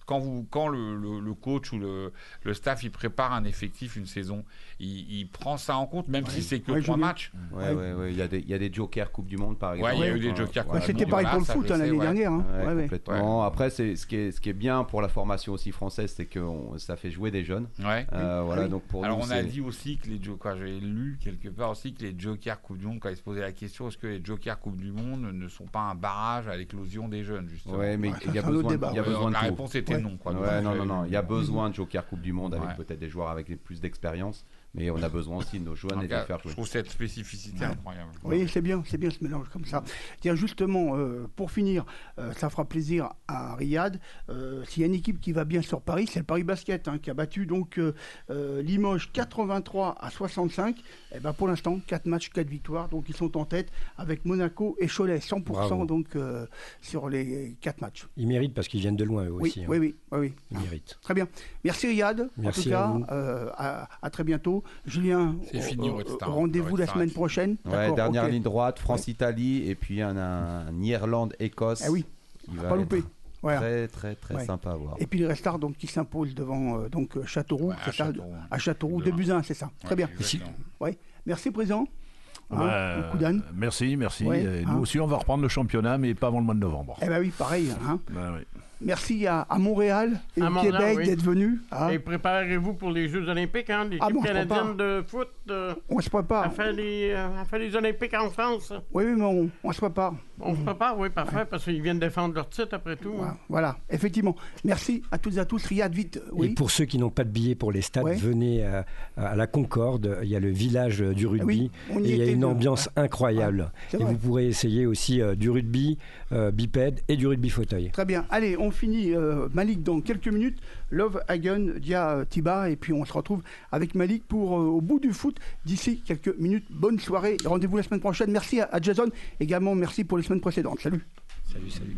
quand, vous, quand le, le, le coach ou le, le staff il prépare un effectif, une saison, il, il prend ça en compte, même ouais. si c'est que ouais, trois matchs. Ouais, ouais, ouais. Il, y a des, il y a des jokers Coupe du Monde, par exemple. Ouais, il y a eu des jokers Coupe ouais, du C'était Monde. pareil Voilà, pour le foot hein, l'année ouais. dernière. Hein. Ouais, ouais, complètement. Ouais. Après, c'est, ce, qui est, ce qui est bien pour la formation aussi française, c'est que on, ça fait jouer des jeunes. Ouais. Euh, oui. voilà, oui. donc pour Alors nous, on c'est... a dit aussi que les jokers, j'ai lu quelque part aussi que les jokers Coupe du Monde, quand ils se posaient la question, est-ce que les jokers Coupe du Monde ne sont pas un barrage à l'éclosion des jeunes, justement. Ouais, mais il y a besoin, il y a besoin de La tout. réponse était ouais. non, quoi. Ouais, non, non, non. Il y a besoin de Joker Coupe du Monde avec ouais. peut-être des joueurs avec plus d'expérience, mais on a besoin aussi de nos jeunes et de les faire jouer. Je trouve cette spécificité ouais. incroyable. Oui, c'est bien, c'est bien ce mélange comme ça. Tiens, justement, euh, pour finir, euh, ça fera plaisir à Riyad. Euh, s'il y a une équipe qui va bien sur Paris, c'est le Paris Basket, hein, qui a battu donc euh, euh, Limoges quatre-vingt-trois à soixante-cinq. Et ben pour l'instant, quatre matchs, quatre victoires, donc ils sont en tête avec Monaco et Cholet, cent pour cent Bravo. donc euh, sur les quatre matchs. Ils méritent parce qu'ils viennent de loin eux oui, aussi. Oui, hein. oui, oui, oui. Ils méritent. Très bien. Merci Riyad. Merci en tout cas, à, euh, à, à très bientôt. Julien, c'est fini, euh, rendez-vous la semaine prochaine. Ouais, dernière okay. ligne droite, France-Italie ouais. et puis un, un Irlande-Écosse. Ah oui, qui va pas louper. Voilà. Très très très ouais. sympa à voir. Et puis le Restart donc qui s'impose devant euh, donc Châteauroux, ouais, c'est à, ça, Châteauroux. à Châteauroux de Buzyn, c'est ça. Ouais, très bien. Ouais. Merci président. Hein, bah, euh, merci, merci. Ouais, et nous hein. aussi, on va reprendre le championnat, mais pas avant le mois de novembre. Eh ben oui, pareil. Hein. Bah, oui. Merci à, à Montréal et à au Montréal, Québec oui. d'être venus. Hein. Et préparez-vous pour les Jeux Olympiques, hein, l'équipe ah bon, canadienne de foot. Euh, on se prépare. A fait, les, euh, a fait les Olympiques en France. Oui, oui, mais on, on se prépare. On se prépare, oui, parfait, ouais. parce qu'ils viennent défendre leur titre après tout. Voilà, voilà, effectivement. Merci à toutes et à tous. Riyad, vite. Oui. Et pour ceux qui n'ont pas de billets pour les stades, ouais. venez à, à la Concorde. Il y a le village du rugby. Oui, et il y a une de... ambiance ouais. incroyable. Ouais, et vous pourrez essayer aussi euh, du rugby euh, bipède et du rugby fauteuil. Très bien. Allez, on finit euh, Malik dans quelques minutes. Love Hagen, Dia Tiba. Et puis on se retrouve avec Malik pour euh, Au bout du foot d'ici quelques minutes. Bonne soirée. Rendez-vous la semaine prochaine. Merci à, à Jason. Également, merci pour les semaines précédentes. Salut. Salut, salut.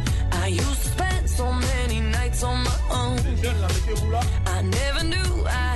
I never knew I